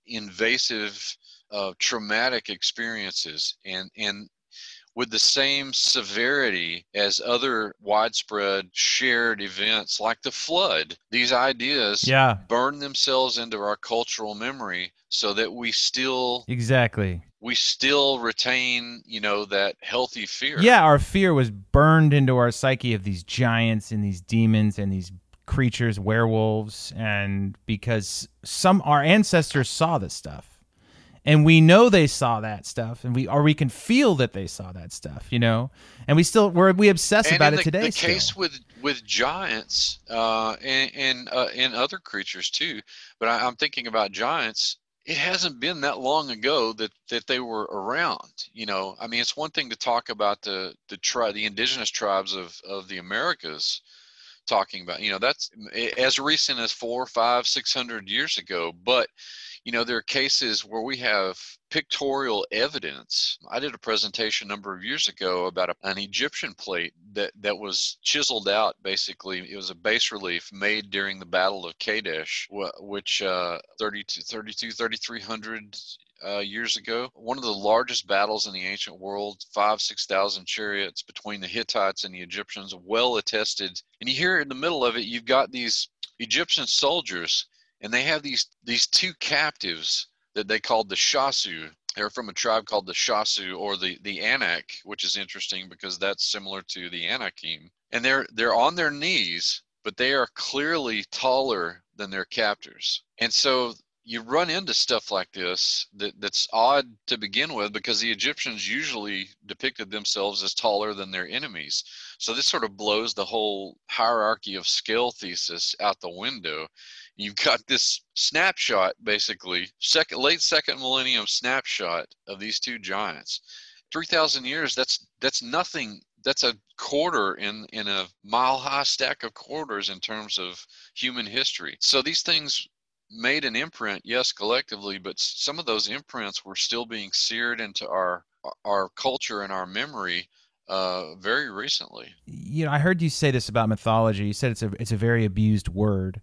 invasive, uh, traumatic experiences, and and with the same severity as other widespread shared events like the flood. These ideas Yeah. burn themselves into our cultural memory so that we still Exactly. we still retain, you know, that healthy fear. Yeah, our fear was burned into our psyche of these giants and these demons and these creatures, werewolves, and because some our ancestors saw this stuff. And we know they saw that stuff, and we or we can feel that they saw that stuff, you know. And we still we're we obsess and about in it the, today. The still. case with with giants uh, and and, uh, and other creatures too, but I, I'm thinking about giants. It hasn't been that long ago that that they were around. You know, I mean, it's one thing to talk about the the tri- the indigenous tribes of of the Americas. Talking about, you know, that's as recent as four, five, six hundred years ago, but you know, there are cases where we have pictorial evidence. I did a presentation a number of years ago about a, an Egyptian plate that, that was chiseled out. Basically, it was a bas relief made during the Battle of Kadesh, which uh, thirty-two, thirty-two, thirty-three hundred uh, years ago. One of the largest battles in the ancient world, five, six thousand chariots between the Hittites and the Egyptians, well attested. And you hear in the middle of it, you've got these Egyptian soldiers, and they have these these two captives that they called the Shasu. They're from a tribe called the Shasu, or the, the Anak, which is interesting because that's similar to the Anakim. And they're they're on their knees, but they are clearly taller than their captors. And so you run into stuff like this that, that's odd to begin with, because the Egyptians usually depicted themselves as taller than their enemies. So this sort of blows the whole hierarchy of scale thesis out the window. You've got this snapshot, basically, second, late second millennium snapshot of these two giants. three thousand years, that's that's nothing. That's a quarter in, in a mile-high stack of quarters in terms of human history. So these things made an imprint, yes, collectively, but some of those imprints were still being seared into our our culture and our memory uh, very recently. You know, I heard you say this about mythology. You said it's a it's a very abused word,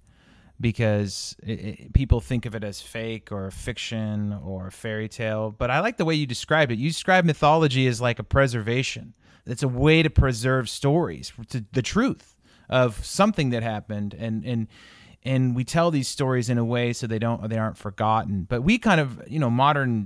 because it, it, people think of it as fake or fiction or fairy tale. But I like the way you described it. You describe mythology as like a preservation. It's a way to preserve stories, to the truth of something that happened, and and and we tell these stories in a way so they don't they aren't forgotten. But we kind of, you know, modern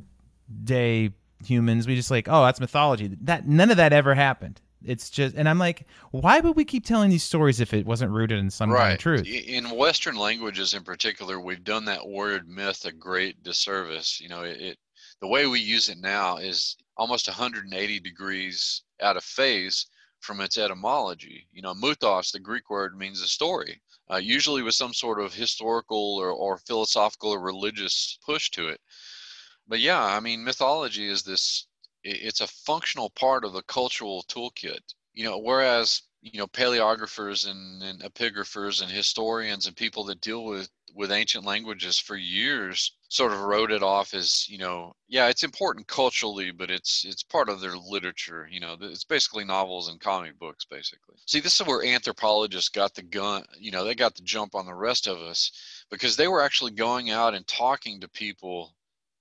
day humans, we just like, oh, that's mythology. That none of that ever happened. It's just, and I'm like, why would we keep telling these stories if it wasn't rooted in some right. kind of truth? In Western languages in particular, we've done that word myth a great disservice. You know, it, it the way we use it now is almost one hundred eighty degrees out of phase from its etymology. You know, mythos, the Greek word, means a story, uh, usually with some sort of historical or, or philosophical or religious push to it. But yeah, I mean, mythology is this, it's a functional part of the cultural toolkit, you know, whereas, you know, paleographers and, and epigraphers and historians and people that deal with, with ancient languages for years sort of wrote it off as, you know, yeah, it's important culturally, but it's it's part of their literature. You know, it's basically novels and comic books, basically. See, this is where anthropologists got the gun, you know, they got the jump on the rest of us, because they were actually going out and talking to people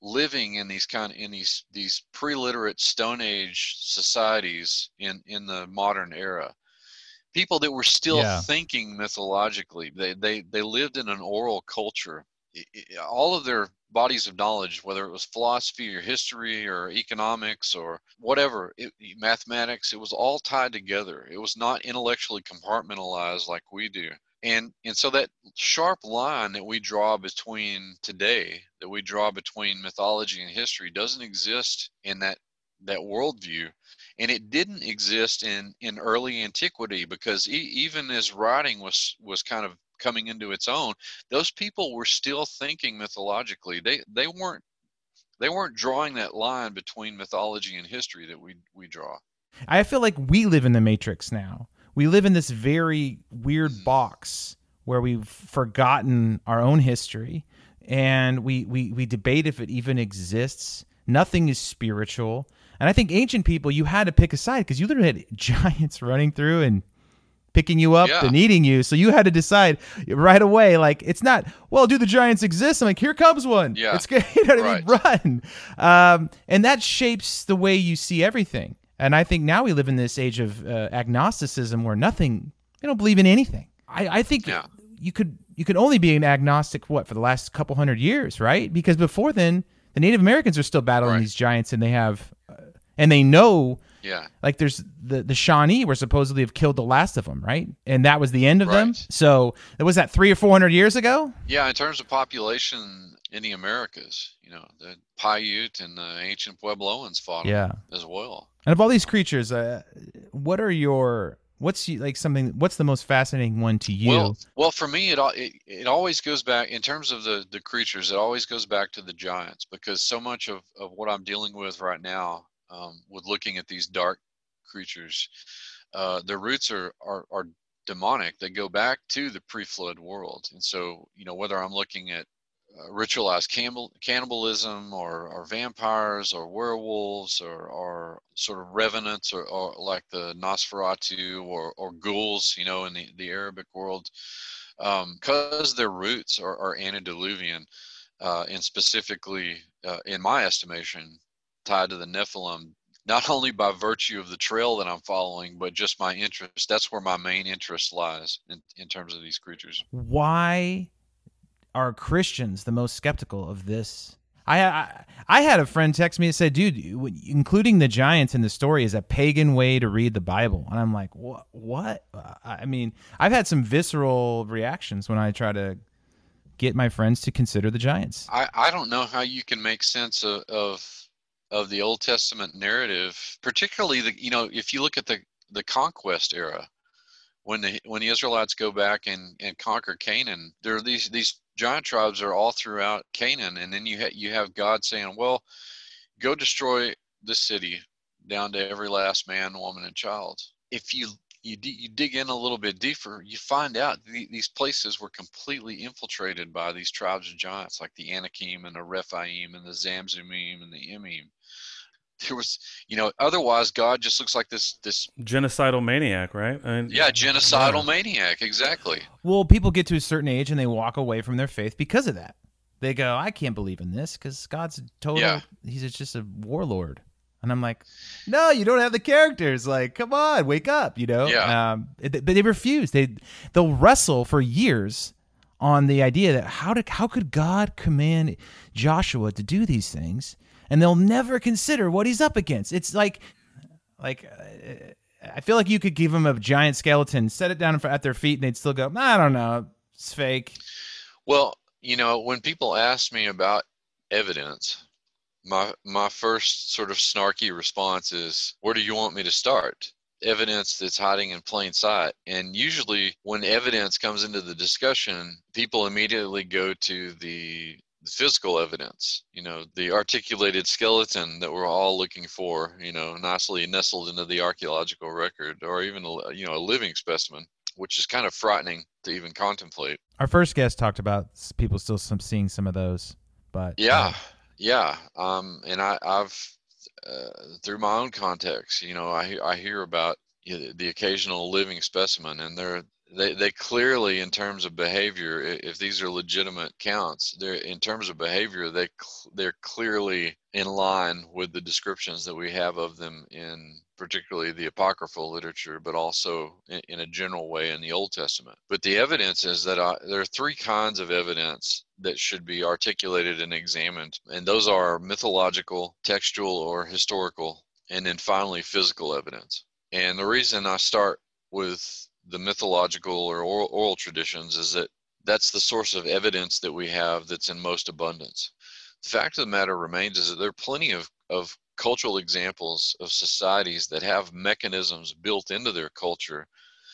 living in these kind of, in these these pre-literate Stone Age societies in in the modern era. People that were still Yeah. thinking mythologically. They they they lived in an oral culture. I- I- all of their bodies of knowledge, whether it was philosophy or history or economics or whatever, it, mathematics, it was all tied together. It was not intellectually compartmentalized like we do. And and so that sharp line that we draw between today, that we draw between mythology and history, doesn't exist in that that worldview. And it didn't exist in in early antiquity, because e- even as writing was was kind of coming into its own, those people were still thinking mythologically. They they weren't they weren't drawing that line between mythology and history that we we draw. I feel like we live in the Matrix now. We live in this very weird box where we've forgotten our own history, and we, we, we debate if it even exists. Nothing is spiritual. And I think ancient people, you had to pick a side because you literally had giants running through and picking you up Yeah. and eating you. So you had to decide right away, like, it's not, well, do the giants exist? I'm like, here comes one. Yeah. It's good. You know what I mean? Run. Um, and that shapes the way you see everything. And I think now we live in this age of uh, agnosticism where nothing, they don't believe in anything. I, I think Yeah. you could you could only be an agnostic, what, for the last couple hundred years, right? Because before then, the Native Americans are still battling Right. these giants, and they have, uh, and they know, Yeah. like there's the, the Shawnee were supposedly have killed the last of them, right? And that was the end of them. Right. So was that three or four hundred years ago? Yeah, in terms of population in the Americas, you know, the Paiute and the ancient Puebloans fought Yeah. them as well. And of all these creatures, uh, what are your what's you- like something? What's the most fascinating one to you? Well, well, for me, it, al- it it always goes back in terms of the the creatures. It always goes back to the giants, because so much of of what I'm dealing with right now, um, with looking at these dark creatures, uh, their roots are are are demonic. They go back to the pre-flood world, and so you know whether I'm looking at uh, ritualized cannibal, cannibalism or, or vampires or werewolves or, or sort of revenants or, or like the Nosferatu or, or ghouls, you know, in the, the Arabic world, because um, their roots are, are antediluvian, uh, and specifically, uh, in my estimation, tied to the Nephilim, not only by virtue of the trail that I'm following, but just my interest. That's where my main interest lies in, in terms of these creatures. Why are Christians the most skeptical of this? I, I I had a friend text me and said, dude, including the giants in the story is a pagan way to read the Bible. And I'm like, what? What? I mean, I've had some visceral reactions when I try to get my friends to consider the giants. I, I don't know how you can make sense of, of of the Old Testament narrative, particularly the you know if you look at the the conquest era, when the when the Israelites go back and, and conquer Canaan, there are these these giant tribes are all throughout Canaan, and then you ha- you have God saying, well, go destroy the city down to every last man, woman, and child. If you you, d- you dig in a little bit deeper, you find out th- these places were completely infiltrated by these tribes of giants, like the Anakim and the Rephaim and the Zamzumim and the Emim. There was, you know, otherwise God just looks like this, this genocidal maniac, right? I mean, yeah, genocidal yeah. maniac, exactly. Well, people get to a certain age and they walk away from their faith because of that. They go, I can't believe in this because God's a total, Yeah. he's just a warlord. And I'm like, no, you don't have the characters. Like, come on, wake up, you know? Yeah. Um, it- but they refuse. They, they'll wrestle for years on the idea that how did, how could God command Joshua to do these things? And they'll never consider what he's up against. It's like, like uh, I feel like you could give them a giant skeleton, set it down at their feet, and they'd still go, I don't know, it's fake. Well, you know, when people ask me about evidence, my my first sort of snarky response is, where do you want me to start? Evidence that's hiding in plain sight. And usually when evidence comes into the discussion, people immediately go to the the physical evidence, you know, the articulated skeleton that we're all looking for, you know, nicely nestled into the archaeological record, or even, a, you know, a living specimen, which is kind of frightening to even contemplate. Our first guest talked about s- people still some seeing some of those, but Yeah, uh, yeah. Um, and I, I've, uh, through my own context, you know, I, he- I hear about you know, the occasional living specimen, and they're they they clearly, in terms of behavior, if these are legitimate counts, they're in terms of behavior, they they're clearly in line with the descriptions that we have of them in particularly the apocryphal literature, but also in, in a general way in the Old Testament. But the evidence is that I, there are three kinds of evidence that should be articulated and examined, and those are mythological, textual, or historical, and then finally physical evidence. And the reason I start with the mythological or oral, oral traditions is that that's the source of evidence that we have that's in most abundance. The fact of the matter remains is that there are plenty of, of cultural examples of societies that have mechanisms built into their culture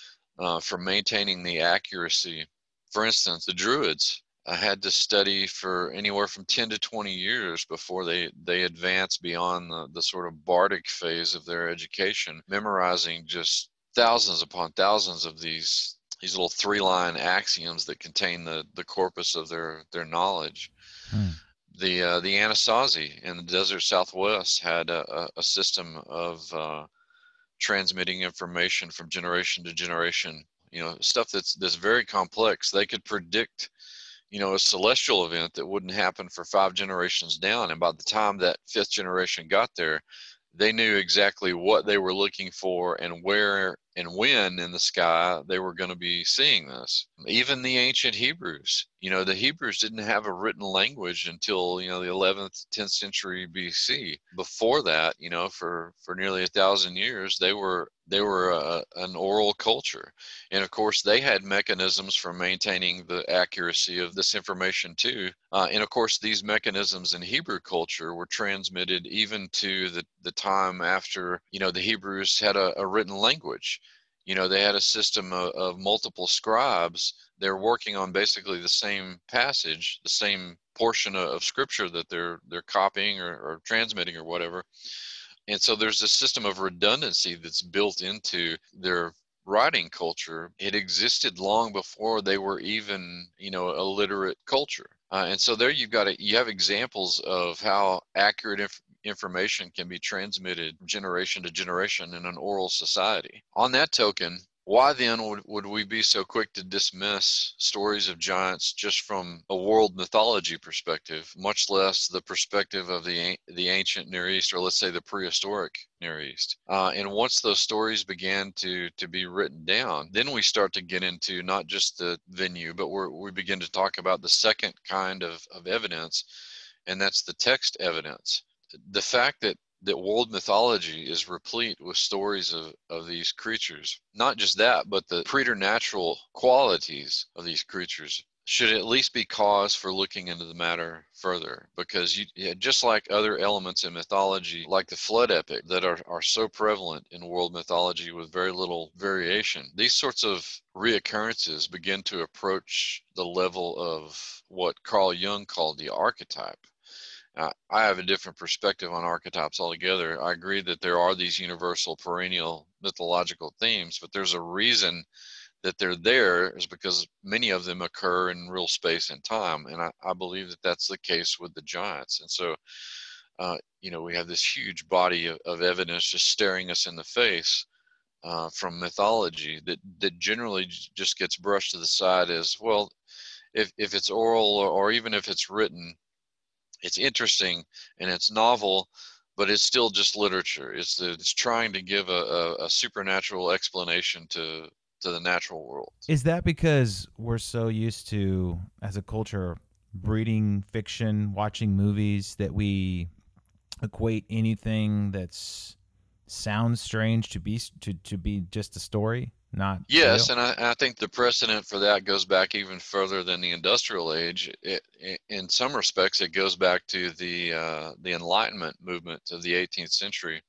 uh, for maintaining the accuracy. For instance, the Druids uh, had to study for anywhere from ten to twenty years before they, they advanced beyond the, the sort of bardic phase of their education, memorizing just thousands upon thousands of these these little three-line axioms that contain the, the corpus of their, their knowledge. Hmm. The uh, the Anasazi in the desert Southwest had a, a system of uh, transmitting information from generation to generation. You know, stuff that's that's very complex. They could predict, you know, a celestial event that wouldn't happen for five generations down, and by the time that fifth generation got there, they knew exactly what they were looking for and where and when in the sky they were going to be seeing this. Even the ancient Hebrews, you know, the Hebrews didn't have a written language until, you know, the eleventh, tenth century B C. Before that, you know, for, for nearly a thousand years, they were they were a, an oral culture. And of course, they had mechanisms for maintaining the accuracy of this information too. Uh, and of course, these mechanisms in Hebrew culture were transmitted even to the, the time after, you know, the Hebrews had a, a written language. You know, they had a system of, of multiple scribes. They're working on basically the same passage, the same portion of, of scripture that they're they're copying or, or transmitting or whatever. And so there's a system of redundancy that's built into their writing culture. It existed long before they were even, you know, a literate culture. Uh, and so there you've got a, you have examples of how accurate inf- information can be transmitted generation to generation in an oral society. On that token, why then would, would we be so quick to dismiss stories of giants just from a world mythology perspective, much less the perspective of the the ancient Near East, or let's say the prehistoric Near East? Uh, and once those stories began to to be written down, then we start to get into not just the venue, but we're, we begin to talk about the second kind of, of evidence, and that's the text evidence. The fact that that world mythology is replete with stories of, of these creatures. Not just that, but the preternatural qualities of these creatures should at least be cause for looking into the matter further. Because you, yeah, just like other elements in mythology, like the flood epic that are, are so prevalent in world mythology with very little variation, these sorts of reoccurrences begin to approach the level of what Carl Jung called the archetype. Uh, I have a different perspective on archetypes altogether. I agree that there are these universal perennial mythological themes, but there's a reason that they're there is because many of them occur in real space and time. And I, I believe that that's the case with the giants. And so, uh, you know, we have this huge body of, of evidence just staring us in the face uh, from mythology that, that generally just gets brushed to the side as, well, if, if it's oral or, or even if it's written, it's interesting and it's novel, but it's still just literature. It's the, it's trying to give a, a, a supernatural explanation to to the natural world. Is that because we're so used to, as a culture, reading fiction, watching movies, that we equate anything that's sounds strange to be to, to be just a story? Not yes, real? and I, I think the precedent for that goes back even further than the industrial age. It, it, in some respects, it goes back to the uh, the Enlightenment movement of the eighteenth century,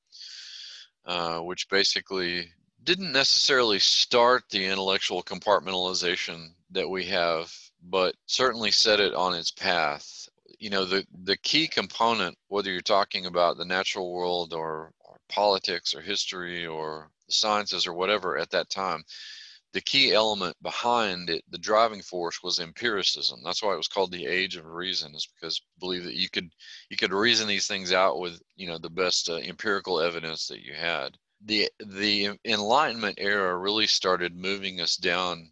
uh, which basically didn't necessarily start the intellectual compartmentalization that we have, but certainly set it on its path. You know, the the key component, whether you're talking about the natural world or, or politics or history or the sciences or whatever at that time, the key element behind it, the driving force, was empiricism. That's why it was called the Age of Reason, is because I believe that you could you could reason these things out with, you know, the best uh, empirical evidence that you had. The the Enlightenment era really started moving us down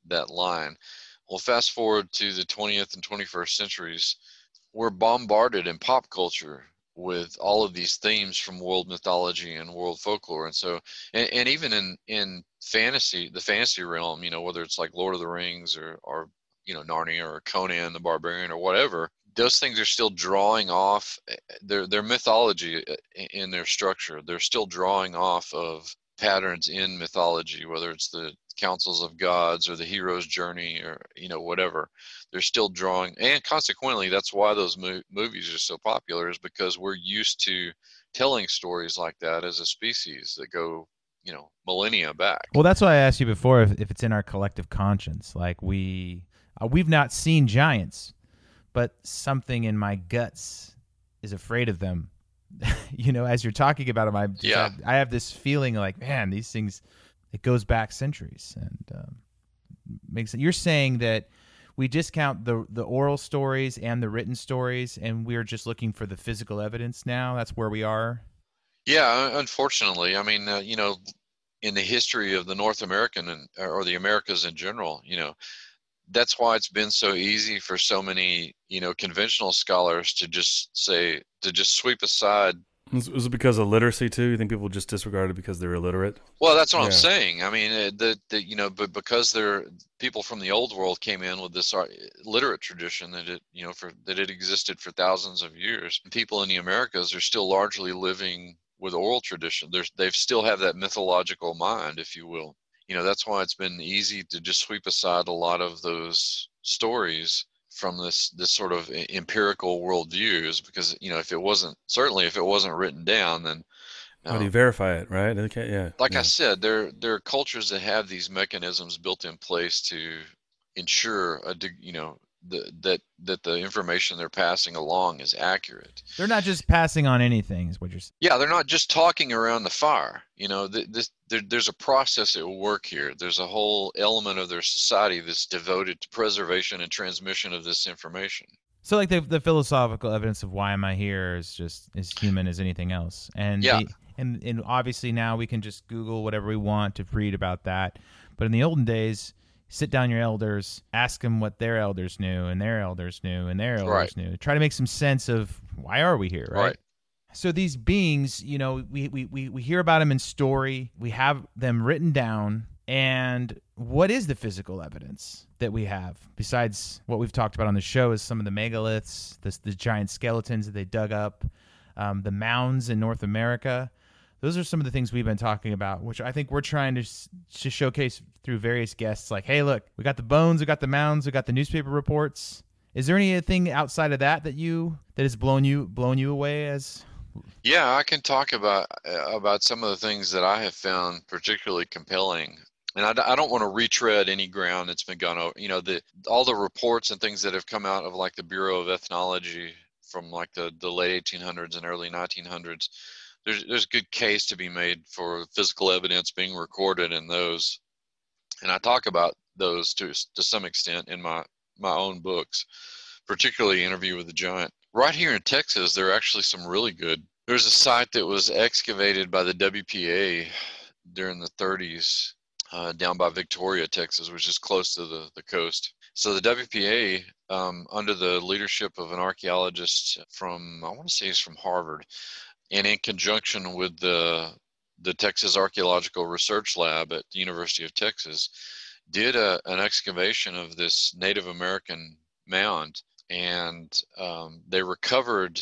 that line. Well, fast forward to the twentieth and twenty-first centuries, we're bombarded in pop culture with all of these themes from world mythology and world folklore. And so, and, and even in, in fantasy, the fantasy realm, you know, whether it's like Lord of the Rings or, or, you know, Narnia or Conan the Barbarian or whatever, those things are still drawing off their, their mythology in their structure. They're still drawing off of patterns in mythology, whether it's the councils of gods or the hero's journey or, you know, whatever. They're still drawing, and consequently, that's why those mo- movies are so popular, is because we're used to telling stories like that as a species that go, you know, millennia back. Well, that's why I asked you before if, if it's in our collective conscience. Like we, uh, we've not seen giants, but something in my guts is afraid of them. You know, as you're talking about them, I just Yeah. have, I have this feeling like, man, these things, it goes back centuries, and um, makes it. You're saying that we discount the the oral stories and the written stories, and we're just looking for the physical evidence now. That's where we are. Yeah, unfortunately, I mean, uh, you know, in the history of the North American and or the Americas in general, you know, that's why it's been so easy for so many, you know, conventional scholars to just say, to just sweep aside. Was was it because of literacy too? You think people just disregard it because they're illiterate? Well, that's what Yeah. I'm saying. I mean, uh, the, the you know, but because they're people from the old world came in with this art, literate tradition that it, you know, for that it existed for thousands of years. People in the Americas are still largely living with oral tradition. There's they've still have that mythological mind, if you will. You know, that's why it's been easy to just sweep aside a lot of those stories from this this sort of empirical worldview, is because, you know, if it wasn't, certainly if it wasn't written down, then How do you um, verify it, right? Okay, yeah. like yeah. I said, there there are cultures that have these mechanisms built in place to ensure a dig- you know the, that that the information they're passing along is accurate. They're not just passing on anything, is what you're saying. Yeah, they're not just talking around the fire. You know, th- this there, there's a process at work here. There's a whole element of their society that's devoted to preservation and transmission of this information. So, like the the philosophical evidence of why am I here is just as human as anything else, and Yeah. the, and and obviously now we can just Google whatever we want to read about that. But in the olden days, sit down your elders, ask them what their elders knew, and their elders knew, and their elders Right. knew. Try to make some sense of why are we here, right? Right. So these beings, you know, we, we, we, we hear about them in story. We have them written down. And what is the physical evidence that we have besides what we've talked about on the show? Is some of the megaliths, the, the giant skeletons that they dug up, um, the mounds in North America. Those are some of the things we've been talking about, which I think we're trying to to showcase through various guests. Like, hey, look, we got the bones, we got the mounds, we got the newspaper reports. Is there anything outside of that that you that has blown you blown you away as? Yeah, I can talk about uh, about some of the things that I have found particularly compelling. And I, d- I don't want to retread any ground that's been gone over. You know, the all the reports and things that have come out of like the Bureau of Ethnology from like the, the late eighteen hundreds and early nineteen hundreds. There's there's good case to be made for physical evidence being recorded in those, and I talk about those to to some extent in my my own books, particularly Interview with the Giant. Right here in Texas, there are actually some really good. There's a site that was excavated by the W P A during the thirties. Uh, down by Victoria, Texas, which is close to the, the coast. So the W P A, um, under the leadership of an archaeologist from, I want to say he's from Harvard, and in conjunction with the the Texas Archaeological Research Lab at the University of Texas, did a, an excavation of this Native American mound, and um, they recovered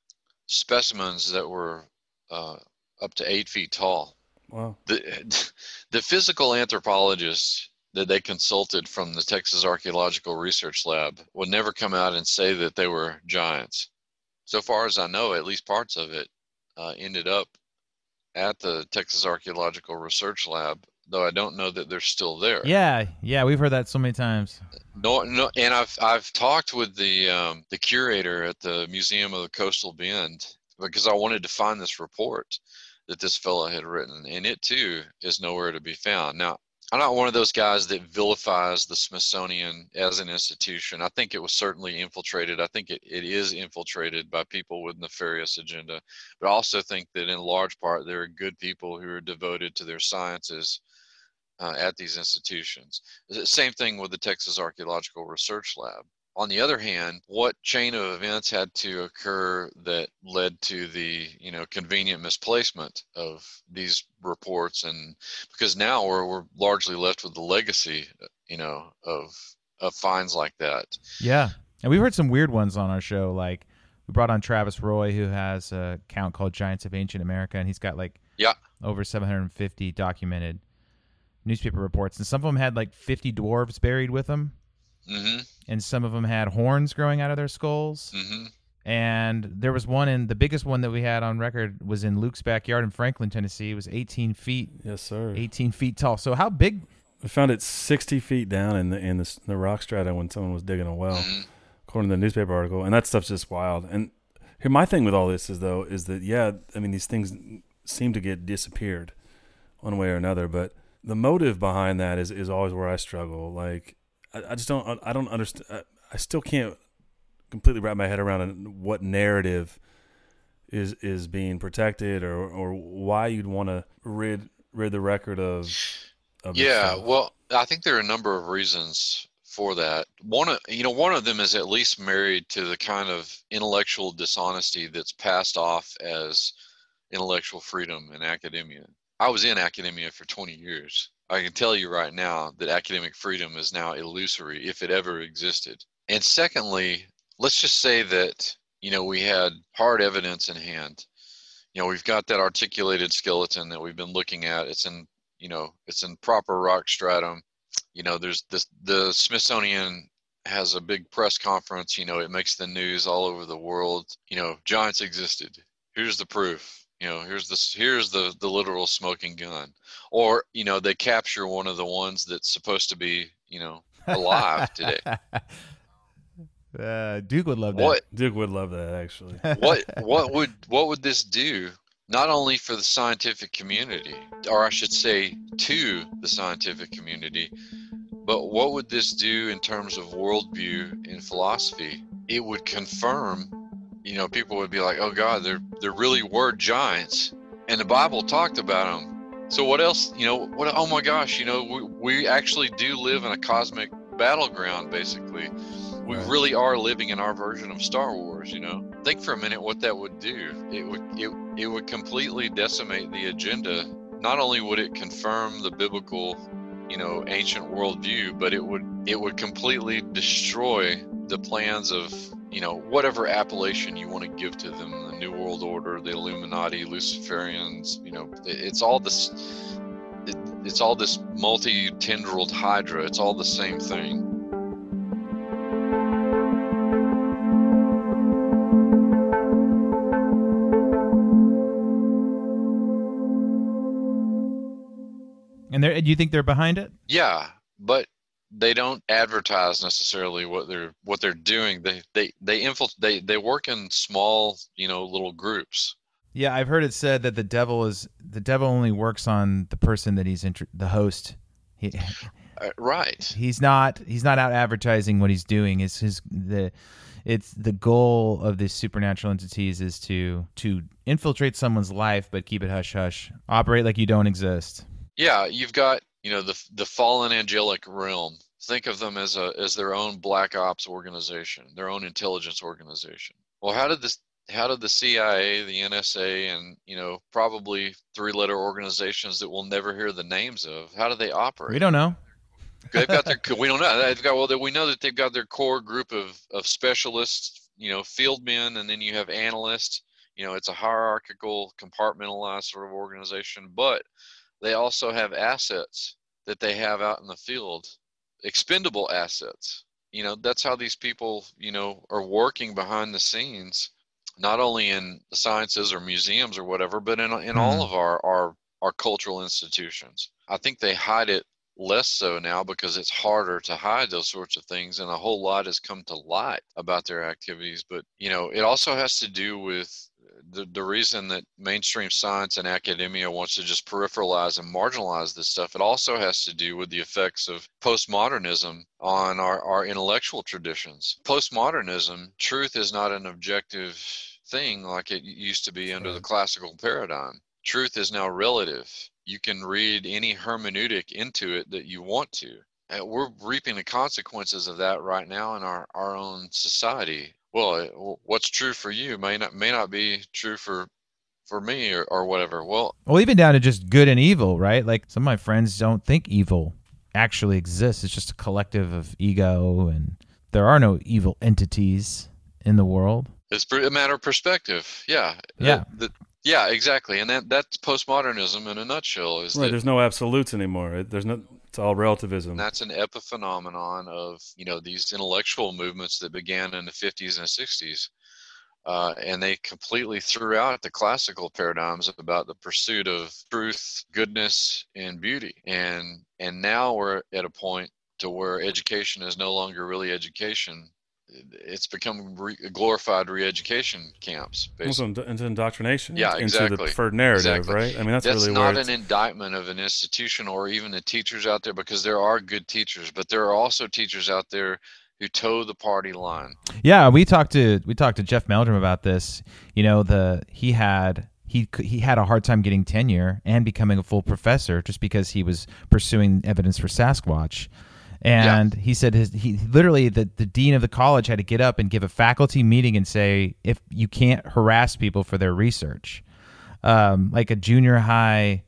specimens that were uh, up to eight feet tall. Wow. The, the physical anthropologists that they consulted from the Texas Archaeological Research Lab would never come out and say that they were giants. So far as I know, at least parts of it uh, ended up at the Texas Archaeological Research Lab, though I don't know that they're still there. Yeah, yeah, we've heard that so many times. No, no, and I've I've talked with the um, the curator at the Museum of the Coastal Bend because I wanted to find this report that this fellow had written, and it too is nowhere to be found. Now, I'm not one of those guys that vilifies the Smithsonian as an institution. I think it was certainly infiltrated. I think it, it is infiltrated by people with nefarious agenda, but I also think that in large part there are good people who are devoted to their sciences uh, at these institutions. The same thing with the Texas Archaeological Research Lab. On the other hand, what chain of events had to occur that led to the, you know, convenient misplacement of these reports? And because now we're we're largely left with the legacy, you know, of of finds like that. Yeah, and we've heard some weird ones on our show. Like we brought on Travis Roy, who has a account called Giants of Ancient America, and he's got like yeah over seven hundred fifty documented newspaper reports, and some of them had like fifty dwarves buried with them. Mm-hmm. And some of them had horns growing out of their skulls. Mm-hmm. And there was one in the biggest one that we had on record was in Luke's backyard in Franklin, Tennessee. It was eighteen feet. Yes, sir. eighteen feet tall. So how big? We found it sixty feet down in the in the, the rock strata when someone was digging a well, Mm-hmm. according to the newspaper article. And that stuff's just wild. And here, my thing with all this is though is that yeah, I mean these things seem to get disappeared, one way or another. But the motive behind that is is always where I struggle. Like. I just don't. I don't understand. I still can't completely wrap my head around what narrative is is being protected, or, or why you'd want to rid rid the record of. of yeah, well, I think there are a number of reasons for that. One, of, you know, one of them is at least married to the kind of intellectual dishonesty that's passed off as intellectual freedom in academia. I was in academia for twenty years. I can tell you right now that academic freedom is now illusory, if it ever existed. And secondly, let's just say that, you know, we had hard evidence in hand. You know, we've got that articulated skeleton that we've been looking at. It's in, you know, it's in proper rock stratum. You know, there's this, the Smithsonian has a big press conference, you know, it makes the news all over the world. You know, giants existed. Here's the proof. You know, here's this, here's the, the literal smoking gun. Or, you know, they capture one of the ones that's supposed to be, you know, alive today. Uh, Duke would love that. What Duke would love that, actually. what what would what would this do? Not only for the scientific community, or I should say, to the scientific community, but what would this do in terms of worldview in philosophy? It would confirm. You know, people would be like, "Oh God, there there really were giants, and the Bible talked about them." So what else? You know, what? Oh my gosh, you know, we we actually do live in a cosmic battleground. Basically, we Right. really are living in our version of Star Wars. You know, think for a minute what that would do. It would it it would completely decimate the agenda. Not only would it confirm the biblical, you know, ancient worldview, but it would it would completely destroy the plans of, you know, whatever appellation you want to give to them, the New World Order, the Illuminati, Luciferians, you know, it, it's all this, it, it's all this multi-tendrilled hydra. It's all the same thing. And they're, do you think they're behind it? Yeah, but they don't advertise necessarily what they're what they're doing. They they they infil- they they work in small, you know, little groups. Yeah, I've heard it said that the devil is the devil only works on the person that he's inter- the host. He, Uh, right. he's not he's not out advertising what he's doing. It's his the it's the goal of these supernatural entities is to to infiltrate someone's life but keep it hush hush. Operate like you don't exist. Yeah, you've got, you know, the the fallen angelic realm. Think of them as a as their own black ops organization, their own intelligence organization. Well, how did this how did the C I A, the N S A, and, you know, probably three-letter organizations that we'll never hear the names of, how do they operate? We don't know. They've got their we don't know. They've got well, we know that they've got their core group of of specialists, you know, field men, and then you have analysts. You know, it's a hierarchical, compartmentalized sort of organization, but they also have assets that they have out in the field, expendable assets. You know, that's how these people, you know, are working behind the scenes, not only in the sciences or museums or whatever, but in in all Mhm. of our, our, our cultural institutions. I think they hide it less so now because it's harder to hide those sorts of things, and a whole lot has come to light about their activities. But, you know, it also has to do with the, the reason that mainstream science and academia wants to just peripheralize and marginalize this stuff. It also has to do with the effects of postmodernism on our, our intellectual traditions. Postmodernism, truth is not an objective thing like it used to be under the classical paradigm. Truth is now relative. you can read any hermeneutic into it that you want to. And we're reaping the consequences of that right now in our, our own society. Well, what's true for you may not may not be true for for me or, or whatever. Well, well, even down to just good and evil, right? Like some of my friends don't think evil actually exists. It's just a collective of ego, and there are no evil entities in the world. It's a matter of perspective. Yeah. Yeah. The, the, yeah, exactly. And that that's postmodernism in a nutshell. Is right. that, There's no absolutes anymore. There's no. It's all relativism. That's an epiphenomenon of, you know, these intellectual movements that began in the fifties and sixties. Uh, and they completely threw out the classical paradigms about the pursuit of truth, goodness, and beauty. And and now we're at a point to where education is no longer really education. It's become re- glorified re-education camps. Also into indoctrination. Yeah, exactly. Into the preferred narrative, exactly. right? I mean, that's, that's really not where an indictment of an institution or even the teachers out there, because there are good teachers, but there are also teachers out there who toe the party line. Yeah, we talked to we talked to Jeff Meldrum about this. You know, the he had he he had a hard time getting tenure and becoming a full professor just because he was pursuing evidence for Sasquatch. And yeah. he said his he literally the, the dean of the college had to get up and give a faculty meeting and say, if you can't harass people for their research, um, like a junior high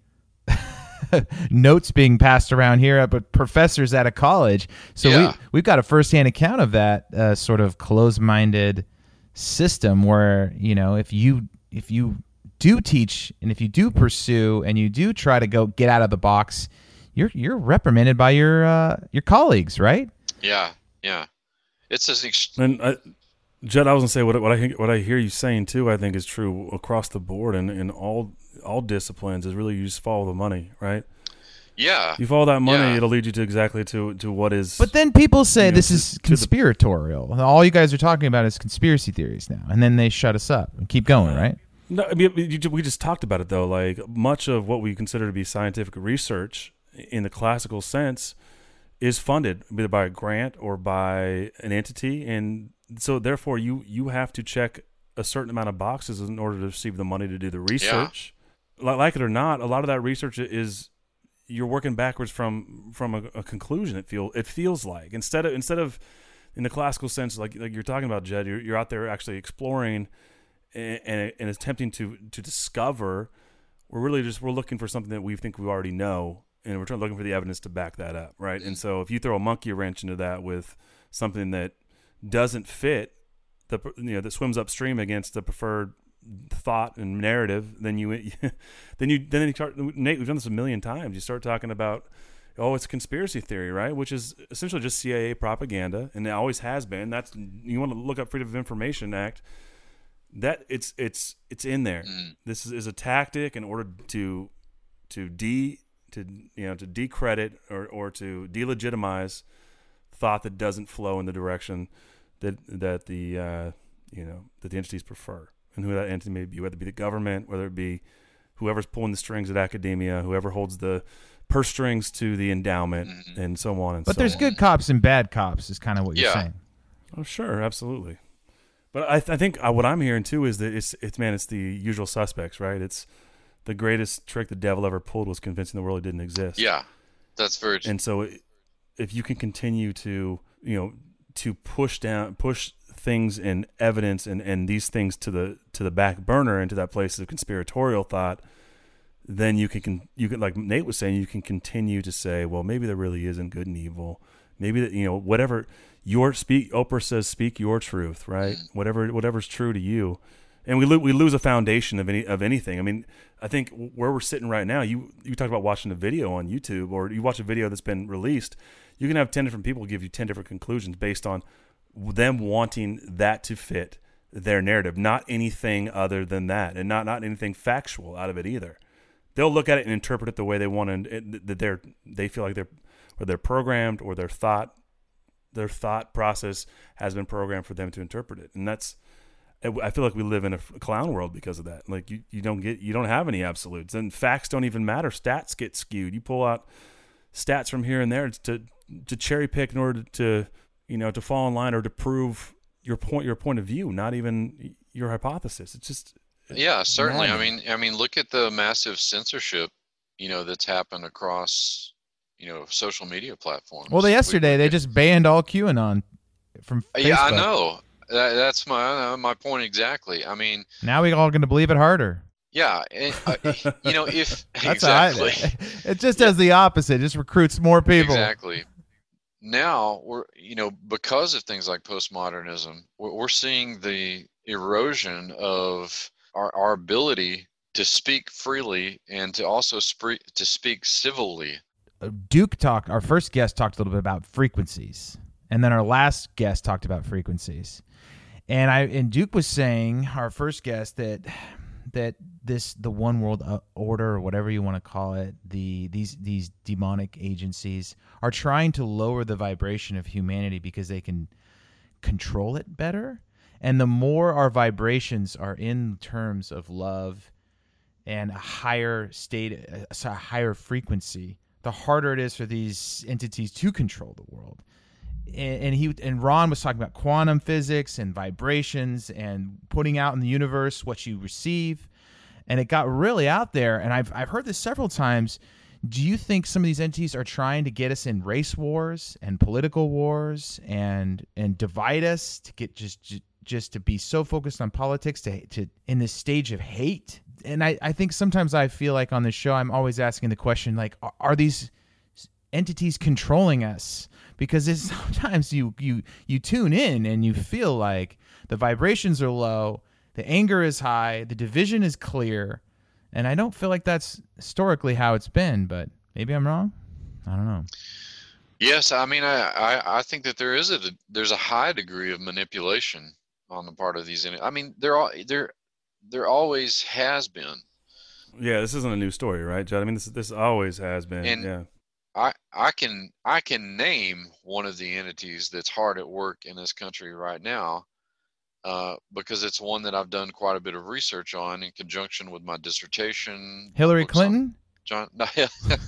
notes being passed around here, but professors at a college. So yeah. we we've got a firsthand account of that uh, sort of closed-minded system where, you know, if you if you do teach and if you do pursue and you do try to go get out of the box, You're you're reprimanded by your uh, your colleagues, right? Yeah, yeah. It's as ex- and I, Judd, I was gonna say what what I what I hear you saying too. I think is true across the board and in all all disciplines. Is really you just follow the money, right? Yeah. You follow that money, yeah. it'll lead you to exactly to to what is. But then people say you know, this to, is conspiratorial. The, all you guys are talking about is conspiracy theories now, and then they shut us up and keep going, right? No, I mean, we just talked about it though. Like much of what we consider to be scientific research in the classical sense is funded either by a grant or by an entity, and so therefore you you have to check a certain amount of boxes in order to receive the money to do the research. Yeah. Like it or not, a lot of that research is you're working backwards from from a, a conclusion. It feel it feels like instead of instead of in the classical sense, like like you're talking about, Jed, you're, you're out there actually exploring and, and and attempting to to discover. We're really just we're looking for something that we think we already know. And we're trying looking for the evidence to back that up, right? And so if you throw a monkey wrench into that with something that doesn't fit, the you know that swims upstream against the preferred thought and narrative, then you then you then you start. Nate, we've done this a million times. You start talking about, oh, it's a conspiracy theory, right? Which is essentially just C I A propaganda, and it always has been. That's you want to look up Freedom of Information Act. That it's it's it's in there. Mm. This is, is a tactic in order to to de to you know to decredit or, or to delegitimize thought that doesn't flow in the direction that that the uh, you know that the entities prefer, and who that entity may be, whether it be the government, whether it be whoever's pulling the strings at academia, whoever holds the purse strings to the endowment, mm-hmm. and so on and but so on. But there's good cops and bad cops, is kind of what you're yeah. saying. Oh, sure, absolutely. But I, th- I think uh, what I'm hearing too is that it's it's man, it's the usual suspects, right? It's the greatest trick the devil ever pulled was convincing the world it didn't exist. Yeah, that's very true. And so, if you can continue to, you know, to push down, push things and evidence and, and these things to the to the back burner into that place of conspiratorial thought, then you can you can like Nate was saying, you can continue to say, well, maybe there really isn't good and evil. Maybe that you know whatever your speak. Oprah says, speak your truth, right? Mm. Whatever whatever's true to you. And we lo- we lose a foundation of any of anything. I mean, I think where we're sitting right now, you you talk about watching a video on YouTube, or you watch a video that's been released, you can have ten different people give you ten different conclusions based on them wanting that to fit their narrative, not anything other than that, and not not anything factual out of it either. They'll look at it and interpret it the way they want, and that they're they feel like they're or they're programmed, or their thought their thought process has been programmed for them to interpret it, and that's. I feel like we live in a clown world because of that. Like you, you don't get, you don't have any absolutes, and facts don't even matter. Stats get skewed. You pull out stats from here and there to to cherry pick in order to, you know, to fall in line or to prove your point, your point of view, not even your hypothesis. It's just yeah, certainly. I mean, I mean, look at the massive censorship you know, that's happened across, you know, social media platforms. Well, yesterday we, we, they just banned all QAnon from Facebook. Yeah, I know. That, that's my uh, my point exactly. I mean, now we all going to believe it harder. Yeah, and, uh, you know, if That's exactly, I, it just does the opposite. It just recruits more people. Exactly. Now we're, you know, because of things like postmodernism, we're, we're seeing the erosion of our, our ability to speak freely and to also spe- to speak civilly. Duke talked. Our first guest talked a little bit about frequencies, and then our last guest talked about frequencies. And I and Duke was saying, our first guest, that that this the one world order, or whatever you want to call it, the these these demonic agencies are trying to lower the vibration of humanity because they can control it better. And the more our vibrations are in terms of love and a higher state, a higher frequency, the harder it is for these entities to control the world. And, and he and Ron was talking about quantum physics and vibrations and putting out in the universe what you receive. And it got really out there. And I've I've heard this several times. Do you think some of these entities are trying to get us in race wars and political wars and and divide us to get just just to be so focused on politics to to in this stage of hate? And I, I think sometimes I feel like on this show I'm always asking the question, like, are, are these entities controlling us? Because it's sometimes you you you tune in and you feel like the vibrations are low, the anger is high, the division is clear, and I don't feel like that's historically how it's been, but maybe I'm wrong. I don't know. Yes, I mean, I, I, I think that there is a there's a high degree of manipulation on the part of these. I mean, there all there there always has been. Yeah, this isn't a new story, right, Judd? I mean, this this always has been. And yeah. I I can I can name one of the entities that's hard at work in this country right now, uh, because it's one that I've done quite a bit of research on in conjunction with my dissertation. Hillary Clinton? John. No, yeah.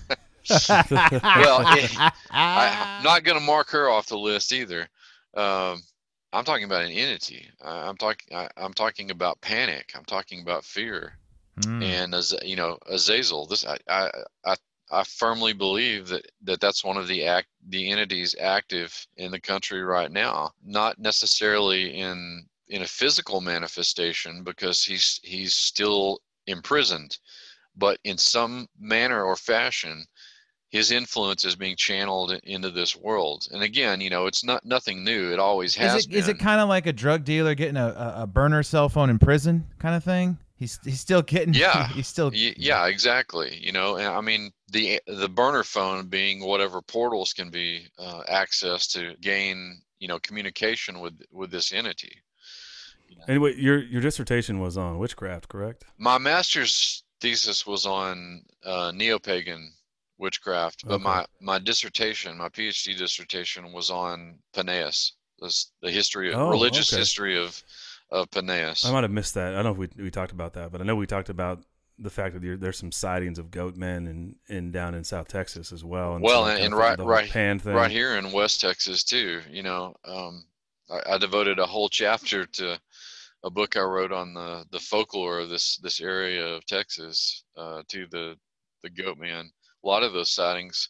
Well, it, I, I'm not going to mark her off the list either. Um, I'm talking about an entity. I, I'm talking. I, I'm talking about panic. I'm talking about fear. Mm. And as you know, Azazel. This I I. I I firmly believe that, that that's one of the act the entities active in the country right now. Not necessarily in in a physical manifestation because he's he's still imprisoned, but in some manner or fashion, his influence is being channeled into this world. And again, you know, it's not nothing new. It always has is it, been. Is it kind of like a drug dealer getting a, a burner cell phone in prison kind of thing? He's he's still getting. Yeah, he's still. Yeah, exactly. You know, and I mean the the burner phone being whatever portals can be uh, accessed to gain, you know, communication with with this entity. You know? Anyway, your your dissertation was on witchcraft, correct? My master's thesis was on uh, neo-pagan witchcraft, but okay. my my dissertation, my PhD dissertation, was on Peneus, the, the history, of, oh, religious okay. history of. of Peneus. I might have missed that. I don't know if we we talked about that, but I know we talked about the fact that there's some sightings of goat men in, in down in South Texas as well. And well, so and, and right right right here in West Texas too. You know, um, I, I devoted a whole chapter to a book I wrote on the, the folklore of this this area of Texas, uh, to the the goat man. A lot of those sightings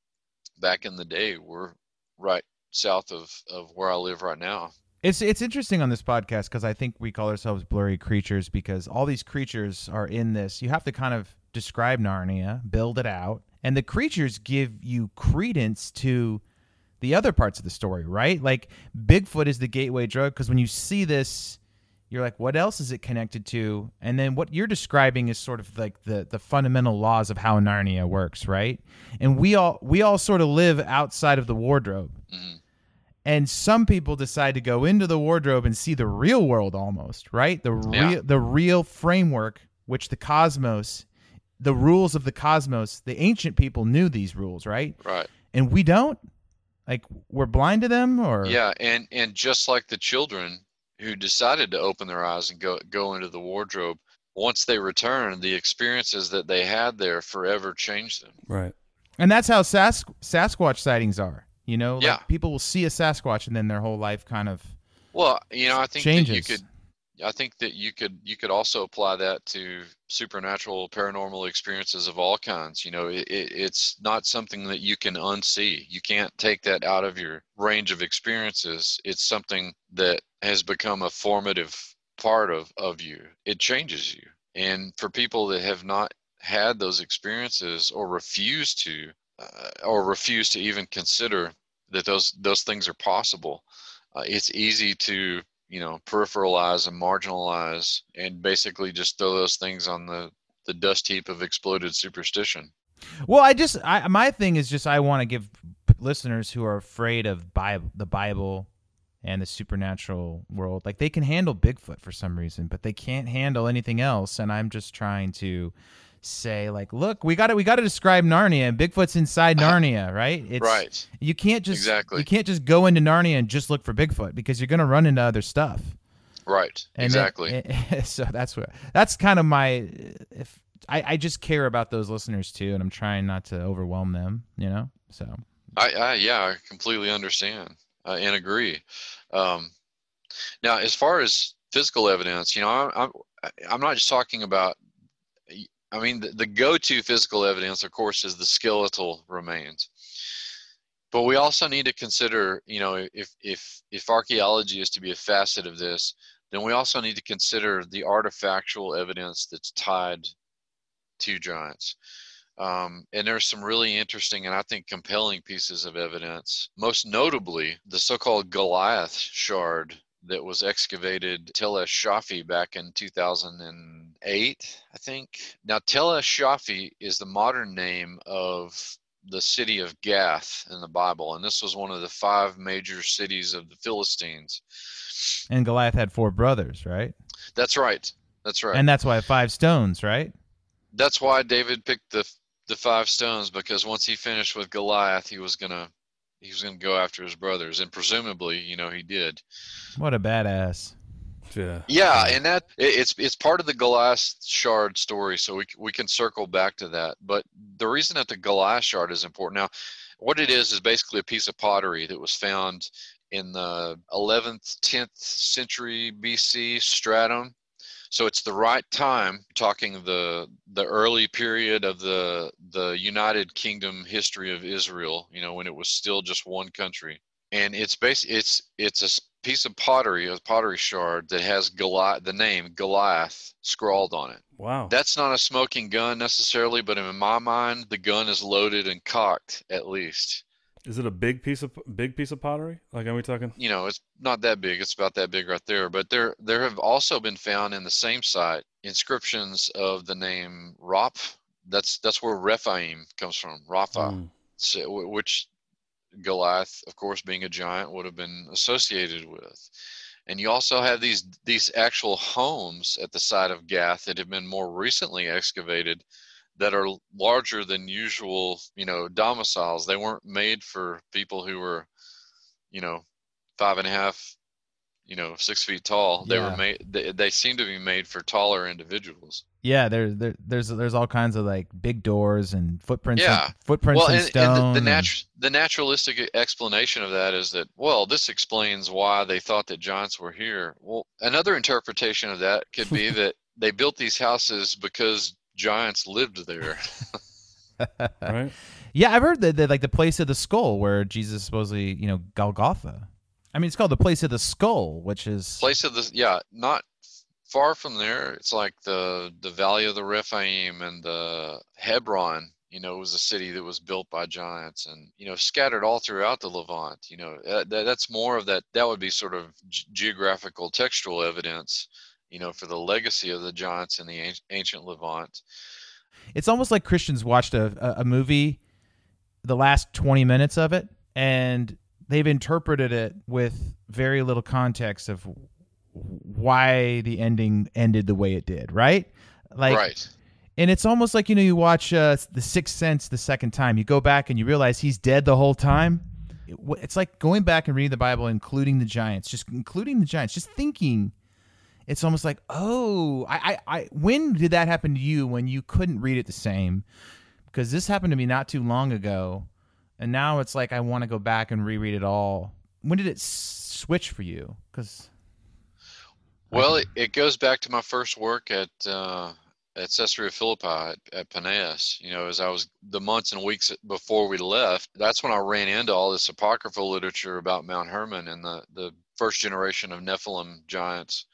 back in the day were right south of, of where I live right now. It's it's interesting on this podcast because I think we call ourselves blurry creatures because all these creatures are in this. You have to kind of describe Narnia, build it out, and the creatures give you credence to the other parts of the story, right? Like Bigfoot is the gateway drug because when you see this, you're like, what else is it connected to? And then what you're describing is sort of like the the fundamental laws of how Narnia works, right? And we all we all sort of live outside of the wardrobe. Mm-hmm. And some people decide to go into the wardrobe and see the real world almost, right? The real yeah. the real framework, which the cosmos, the rules of the cosmos, the ancient people knew these rules, right? Right. And we don't? Like, we're blind to them? Or Yeah, and, and just like the children who decided to open their eyes and go, go into the wardrobe, once they returned, the experiences that they had there forever changed them. Right. And that's how Sask- Sasquatch sightings are. You know, like yeah. people will see a Sasquatch and then their whole life kind of well, you know, I think changes. that you could I think that you could you could also apply that to supernatural, paranormal experiences of all kinds. You know, it, it, it's not something that you can unsee. You can't take that out of your range of experiences. It's something that has become a formative part of, of you. It changes you. And for people that have not had those experiences or refuse to, uh, or refuse to even consider that those those things are possible, uh, it's easy to, you know, peripheralize and marginalize and basically just throw those things on the, the dust heap of exploded superstition. Well, I just, I, my thing is just I want to give listeners who are afraid of Bible, the Bible and the supernatural world, like they can handle Bigfoot for some reason, but they can't handle anything else. And I'm just trying to say, like, look, we got to we got to describe Narnia, and Bigfoot's inside Narnia, right? It's, right. You can't just exactly. You can't just go into Narnia and just look for Bigfoot because you're going to run into other stuff. Right. And exactly. It, it, so that's what that's kind of my. If I, I just care about those listeners too, and I'm trying not to overwhelm them, you know. So. I, I yeah, I completely understand uh, and agree. Um, now, as far as physical evidence, you know, I'm I'm, I'm not just talking about. I mean, the, the go-to physical evidence, of course, is the skeletal remains. But we also need to consider, you know, if if if archaeology is to be a facet of this, then we also need to consider the artifactual evidence that's tied to giants. Um, and there's some really interesting and I think compelling pieces of evidence. Most notably, the so-called Goliath shard that was excavated Tel Shafi back in two thousand eight, I think. Now, Tel Shafi is the modern name of the city of Gath in the Bible, and this was one of the five major cities of the Philistines. And Goliath had four brothers, right? That's right. That's right. And that's why five stones, right? That's why David picked the the five stones, because once he finished with Goliath, he was gonna he was gonna go after his brothers, and presumably, you know, he did. What a badass! Yeah. Yeah, and that it, it's it's part of the Goliath shard story, so we we can circle back to that. But the reason that the Goliath shard is important now, what it is is basically a piece of pottery that was found in the eleventh, tenth century B C stratum. So it's the right time, talking the the early period of the the United Kingdom history of Israel, you know, when it was still just one country. And it's bas- it's it's a piece of pottery, a pottery shard that has Goliath, the name Goliath scrawled on it. Wow. That's not a smoking gun necessarily, but in my mind, the gun is loaded and cocked at least. Is it a big piece of big piece of pottery? Like, are we talking? You know, it's not that big. It's about that big right there. But there there have also been found in the same site inscriptions of the name Raph. That's that's where Rephaim comes from, Rapha, Mm. so, which Goliath, of course, being a giant, would have been associated with. And you also have these these actual homes at the site of Gath that have been more recently excavated, that are larger than usual, you know, domiciles. They weren't made for people who were, you know, five and a half, you know, six feet tall. They Yeah. were made. They, they seem to be made for taller individuals. Yeah, there, there, there's there's all kinds of like big doors and footprints. Yeah. in, footprints Well, in and, stone. and the, the, and- natu- the naturalistic explanation of that is that, well, this explains why they thought that giants were here. Well, another interpretation of that could be that they built these houses because giants lived there. Right? Yeah, I've heard that, that like the place of the skull where Jesus supposedly, you know, Golgotha. I mean, it's called the place of the skull, which is Place of the, yeah, not far from there. It's like the the Valley of the Rephaim and the Hebron. You know, it was a city that was built by giants, and you know, scattered all throughout the Levant. You know, that, that's more of that. That would be sort of g- geographical, textual evidence. You know, for the legacy of the giants in the an- ancient Levant. It's almost like Christians watched a, a, a movie, the last twenty minutes of it, and they've interpreted it with very little context of why the ending ended the way it did, right? Like, Right. And it's almost like, you know, you watch uh, The Sixth Sense the second time. You go back and you realize he's dead the whole time. It- It's like going back and reading the Bible, including the giants, just including the giants, just thinking. It's almost like, oh, I, I, I, when did that happen to you when you couldn't read it the same? Because this happened to me not too long ago, and now it's like I want to go back and reread it all. When did it s- switch for you? Because Well, it, it goes back to my first work at uh, at Caesarea Philippi at, at Paneas. You know, as I was the months and weeks before we left, that's when I ran into all this apocryphal literature about Mount Hermon and the the first generation of Nephilim giants.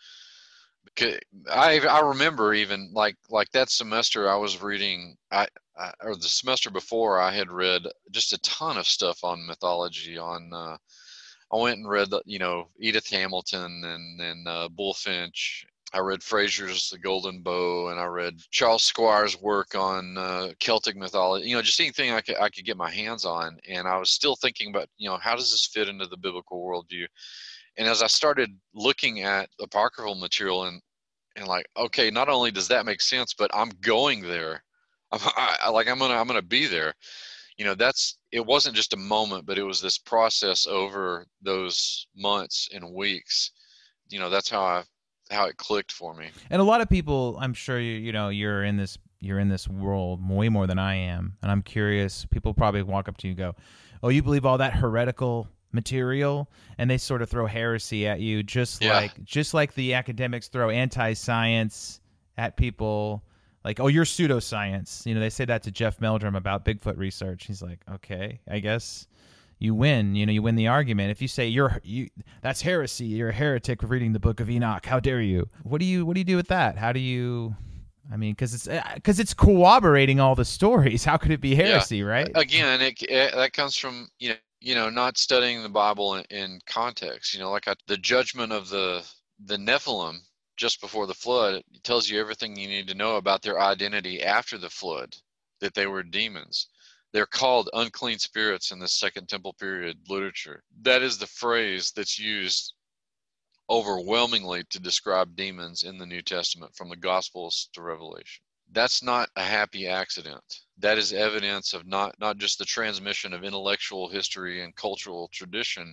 I I remember even like like that semester I was reading I, I or the semester before I had read just a ton of stuff on mythology on. Uh, I went and read, the, you know, Edith Hamilton and, and uh, Bullfinch. I read Fraser's The Golden Bow, and I read Charles Squire's work on uh, Celtic mythology. You know, just anything I could I could get my hands on. And I was still thinking about, you know, how does this fit into the biblical worldview? And as I started looking at apocryphal material and and like, okay, not only does that make sense, but I'm going there. I'm I, like I'm gonna I'm gonna be there. You know, that's, it wasn't just a moment, but it was this process over those months and weeks. You know, that's how I, how it clicked for me. And a lot of people, I'm sure you, you know, you're in this, you're in this world way more than I am. And I'm curious, people probably walk up to you and go, oh, you believe all that heretical material? And they sort of throw heresy at you, just Yeah. like, just like the academics throw anti-science at people. Like, oh, you're pseudoscience. You know, they say that to Jeff Meldrum about Bigfoot research. He's like, okay, I guess you win. You know, you win the argument. If you say you're you, that's heresy. You're a heretic for reading the Book of Enoch. How dare you? What do you What do you do with that? How do you? I mean, because it's because it's corroborating all the stories. How could it be heresy, Yeah. right? Again, it, it that comes from you know you know not studying the Bible in, in context. You know, like I, the judgment of the the Nephilim just before the flood, it tells you everything you need to know about their identity after the flood, that they were demons. They're called unclean spirits in the Second Temple period literature. That is the phrase that's used overwhelmingly to describe demons in the New Testament, from the Gospels to Revelation. That's not a happy accident. That is evidence of not, not just the transmission of intellectual history and cultural tradition,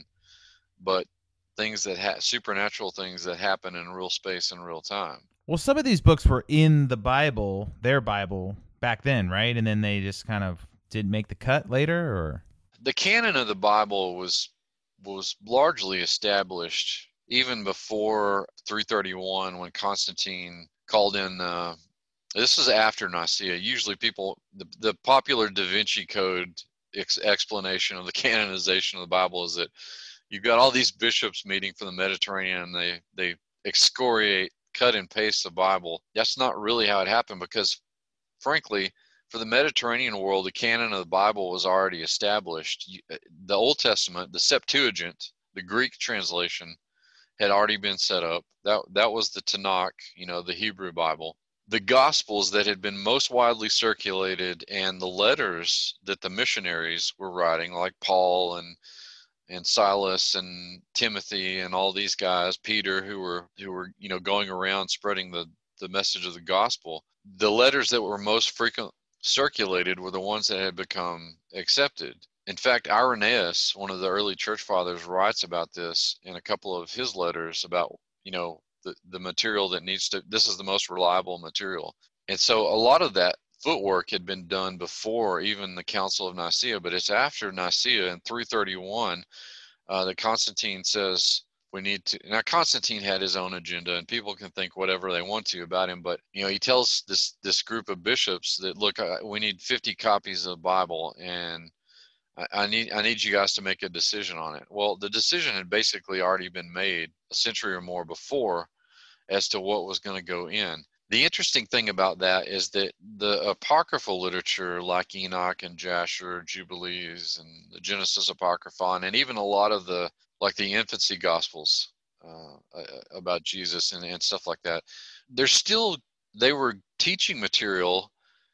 but things that ha- supernatural things that happen in real space and real time. Well, some of these books were in the Bible, their Bible, back then, right? And then they just kind of didn't make the cut later, or the canon of the Bible was was largely established even before three thirty-one, when Constantine called in. Uh, this is after Nicaea. Usually, people the, the popular Da Vinci Code ex- explanation of the canonization of the Bible is that you've got all these bishops meeting for the Mediterranean, and they, they excoriate, cut and paste the Bible. That's not really how it happened, because, frankly, for the Mediterranean world, the canon of the Bible was already established. The Old Testament, the Septuagint, the Greek translation, had already been set up. That, that was the Tanakh, you know, the Hebrew Bible. The Gospels that had been most widely circulated, and the letters that the missionaries were writing, like Paul and and Silas and Timothy and all these guys, Peter, who were who were you know going around spreading the the message of the gospel. The letters that were most frequent circulated were the ones that had become accepted. In fact, Irenaeus, one of the early church fathers, writes about this in a couple of his letters about you know the the material that needs to. This is the most reliable material, and so a lot of that footwork had been done before even the Council of Nicaea, but it's after Nicaea in three thirty-one uh, that Constantine says we need to. Now, Constantine had his own agenda, and people can think whatever they want to about him, but you know he tells this this group of bishops that, look, I, we need fifty copies of the Bible, and I, I need I need you guys to make a decision on it. Well, the decision had basically already been made a century or more before as to what was going to go in. The interesting thing about that is that the apocryphal literature, like Enoch and Jasher, Jubilees, and the Genesis Apocryphon, and even a lot of the, like the infancy Gospels uh, about Jesus and, and stuff like that, they're still, they were teaching material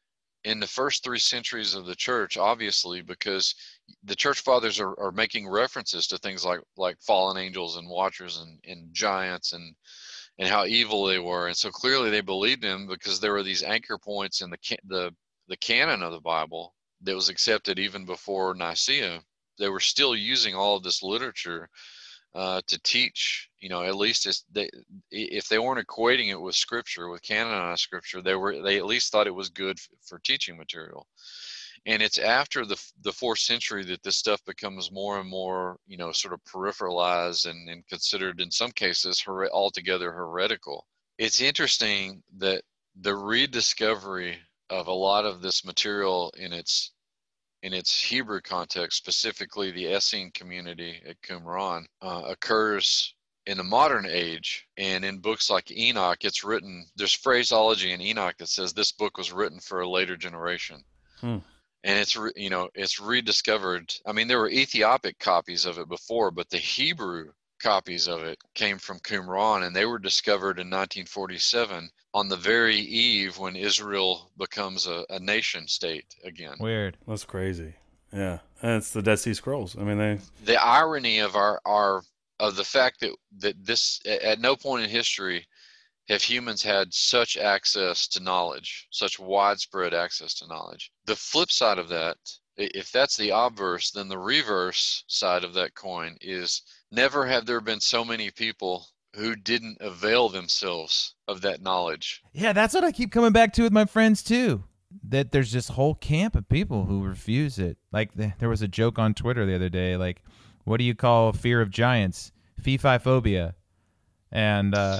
in the first three centuries of the church, obviously, because the church fathers are, are making references to things like, like fallen angels and watchers and, and giants and and how evil they were. And so clearly they believed him, because there were these anchor points in the the the canon of the Bible that was accepted even before Nicaea. They were still using all of this literature uh, to teach, you know, at least it's, they, if they weren't equating it with scripture, with canonized scripture, they were they at least thought it was good for teaching material. And it's after the the fourth century that this stuff becomes more and more, you know, sort of peripheralized and, and considered in some cases her- altogether heretical. It's interesting that the rediscovery of a lot of this material in its in its Hebrew context, specifically the Essene community at Qumran, uh, occurs in the modern age. And in books like Enoch, it's written, there's phraseology in Enoch that says this book was written for a later generation. Hmm. And it's, re, you know, it's rediscovered. I mean, there were Ethiopic copies of it before, but the Hebrew copies of it came from Qumran, and they were discovered in nineteen forty-seven on the very eve when Israel becomes a, a nation state again. Weird. That's crazy. Yeah, and it's the Dead Sea Scrolls. I mean, they. The irony of our, our of the fact that that this at no point in history have humans had such access to knowledge, such widespread access to knowledge. The flip side of that, if that's the obverse, then the reverse side of that coin is never have there been so many people who didn't avail themselves of that knowledge. Yeah, that's what I keep coming back to with my friends too. That there's this whole camp of people who refuse it. Like the, there was a joke on Twitter the other day, like, what do you call fear of giants? Fee-fi-phobia. And uh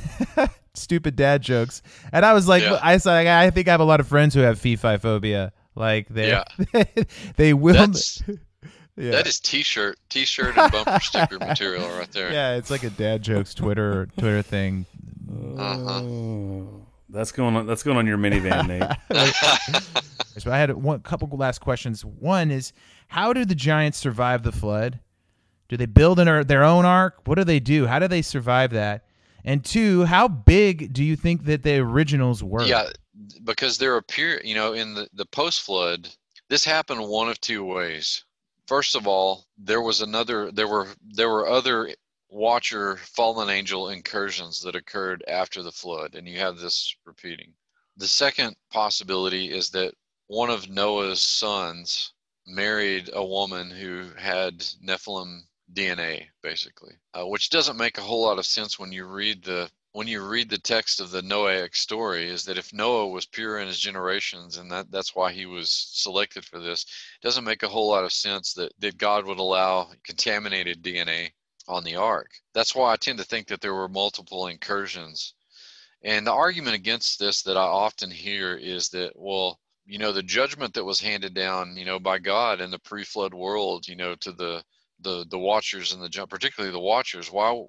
stupid dad jokes. And I was like, Yeah. I said, I think I have a lot of friends who have fee-fi-phobia. Like they, Yeah. they will. That's, yeah. That is t-shirt, t-shirt and bumper sticker material right there. Yeah, it's like a dad jokes Twitter Twitter thing. Uh-huh. Oh, that's going on. That's going on your minivan, Nate. So I had one couple last questions. One is, how do the giants survive the flood? Do they build an, their own ark? What do they do? How do they survive that? And two, how big do you think that the originals were? Yeah, because there appear, you know, in the, the post-flood, this happened one of two ways. First of all, there was another, there were there were other Watcher fallen angel incursions that occurred after the flood, and you have this repeating. The second possibility is that one of Noah's sons married a woman who had Nephilim D N A, basically, uh, which doesn't make a whole lot of sense when you read the when you read the text of the Noahic story. Is that if Noah was pure in his generations, and that, that's why he was selected for this, it doesn't make a whole lot of sense that, that God would allow contaminated D N A on the ark. That's why I tend to think that there were multiple incursions. And the argument against this that I often hear is that, well, you know, the judgment that was handed down, you know, by God in the pre-flood world, you know, to the the the watchers and the particularly the watchers, why,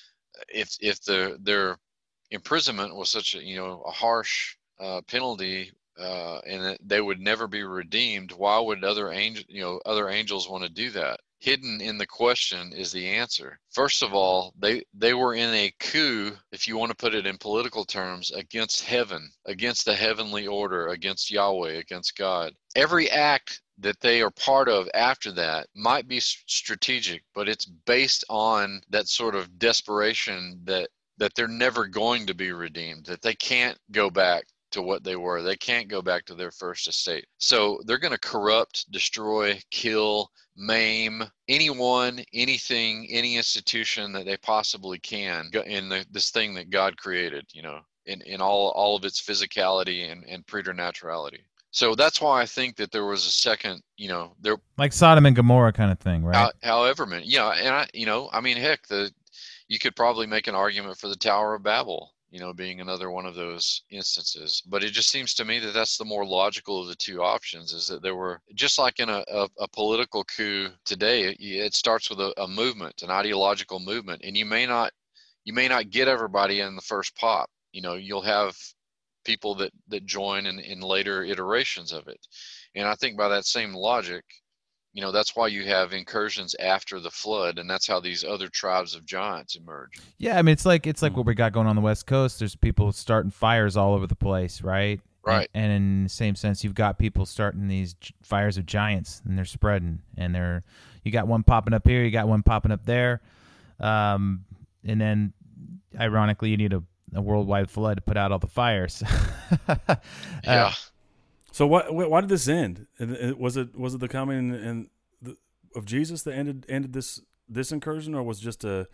if if the their imprisonment was such a, you know, a harsh uh, penalty, uh, and that they would never be redeemed, why would other angel you know other angels want to do that? Hidden in the question is the answer. First of all, they they were in a coup, if you want to put it in political terms, against heaven, against the heavenly order, against Yahweh, against God. Every act that they are part of after that might be strategic, but it's based on that sort of desperation that that they're never going to be redeemed, that they can't go back to what they were. They can't go back to their first estate. So they're going to corrupt, destroy, kill, maim anyone, anything, any institution that they possibly can in the, this thing that God created, you know, in, in all, all of its physicality and, and preternaturality. So that's why I think that there was a second, you know, there like Sodom and Gomorrah kind of thing, right? How, however many, yeah, and I, you know, I mean, heck, the you could probably make an argument for the Tower of Babel, you know, being another one of those instances. But it just seems to me that that's the more logical of the two options, is that there were, just like in a, a, a political coup today, it, it starts with a, a movement, an ideological movement, and you may not, you may not get everybody in the first pop. You know, you'll have people that, that join in, in later iterations of it. And I think by that same logic, you know, that's why you have incursions after the flood, and that's how these other tribes of giants emerge. Yeah, I mean, it's like it's like what we got going on the West Coast. There's people starting fires all over the place, right? Right. And, and in the same sense, you've got people starting these g- fires of giants, and they're spreading, and they're you got one popping up here, you got one popping up there, um, and then ironically, you need a, a worldwide flood to put out all the fires. uh, Yeah. So why why did this end? Was it was it the coming and of Jesus that ended ended this this incursion, or was it just a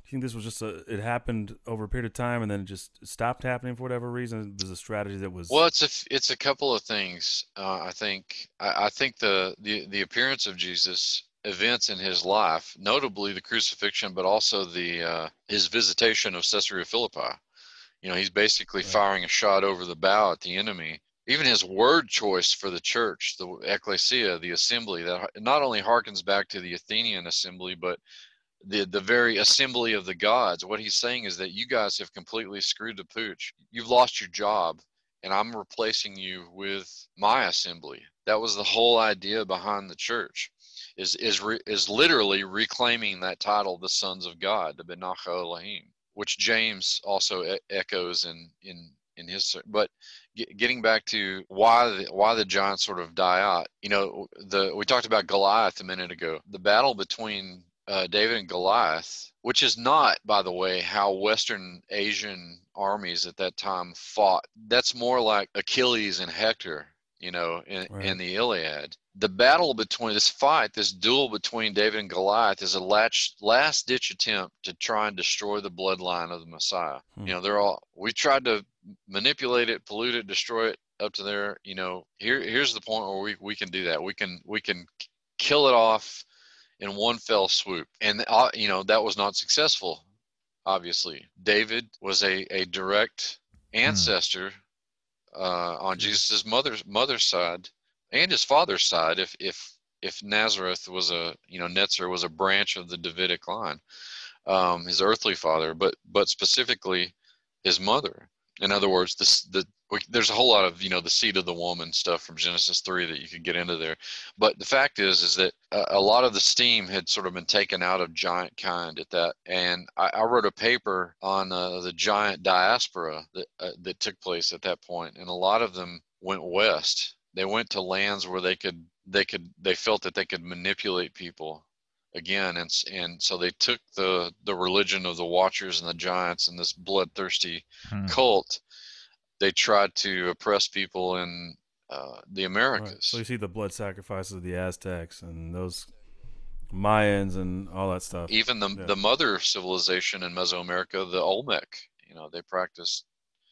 You think this was just a, it happened over a period of time and then it just stopped happening for whatever reason? It was a strategy that was. Well, it's a f- it's a couple of things. Uh, I think I, I think the, the the appearance of Jesus, events in his life, notably the crucifixion, but also the uh, his visitation of Caesarea Philippi. You know, he's basically Right. firing a shot over the bow at the enemy. Even his word choice for the church, the ecclesia, the assembly, that not only harkens back to the Athenian assembly, but the the very assembly of the gods. What he's saying is that you guys have completely screwed the pooch. You've lost your job, and I'm replacing you with my assembly. That was the whole idea behind the church, is is re, is literally reclaiming that title, the sons of God, the Benach Elohim, which James also e- echoes in in in his. But get, getting back to why the, why the giants sort of die out. You know, the we talked about Goliath a minute ago. The battle between uh, David and Goliath, which is not, by the way, how Western Asian armies at that time fought. That's more like Achilles and Hector, you know, in, Right. in the Iliad. The battle between this fight, this duel between David and Goliath, is a last, last-ditch attempt to try and destroy the bloodline of the Messiah. Hmm. You know, they're all we tried to manipulate it, pollute it, destroy it up to there. You know, here here's the point where we, we can do that. We can we can kill it off in one fell swoop, and uh, you know that was not successful. Obviously, David was a a direct ancestor uh, on Jesus' mother's mother's side and his father's side. If if if Nazareth was a you know Netzer was a branch of the Davidic line, um, his earthly father, but but specifically his mother. In other words, this the we, there's a whole lot of you know the seed of the woman stuff from Genesis three that you could get into there, but the fact is is that a, a lot of the steam had sort of been taken out of giant kind at that, and I, I wrote a paper on uh, the giant diaspora that uh, that took place at that point, and a lot of them went west. They went to lands where they could they could they felt that they could manipulate people again, and and so they took the the religion of the Watchers and the Giants and this bloodthirsty Hmm. cult. They tried to oppress people in uh, the Right. Americas. So you see the blood sacrifices of the Aztecs and those Mayans and all that stuff. Even the Yeah. the mother civilization in Mesoamerica, the Olmec, you know, they practiced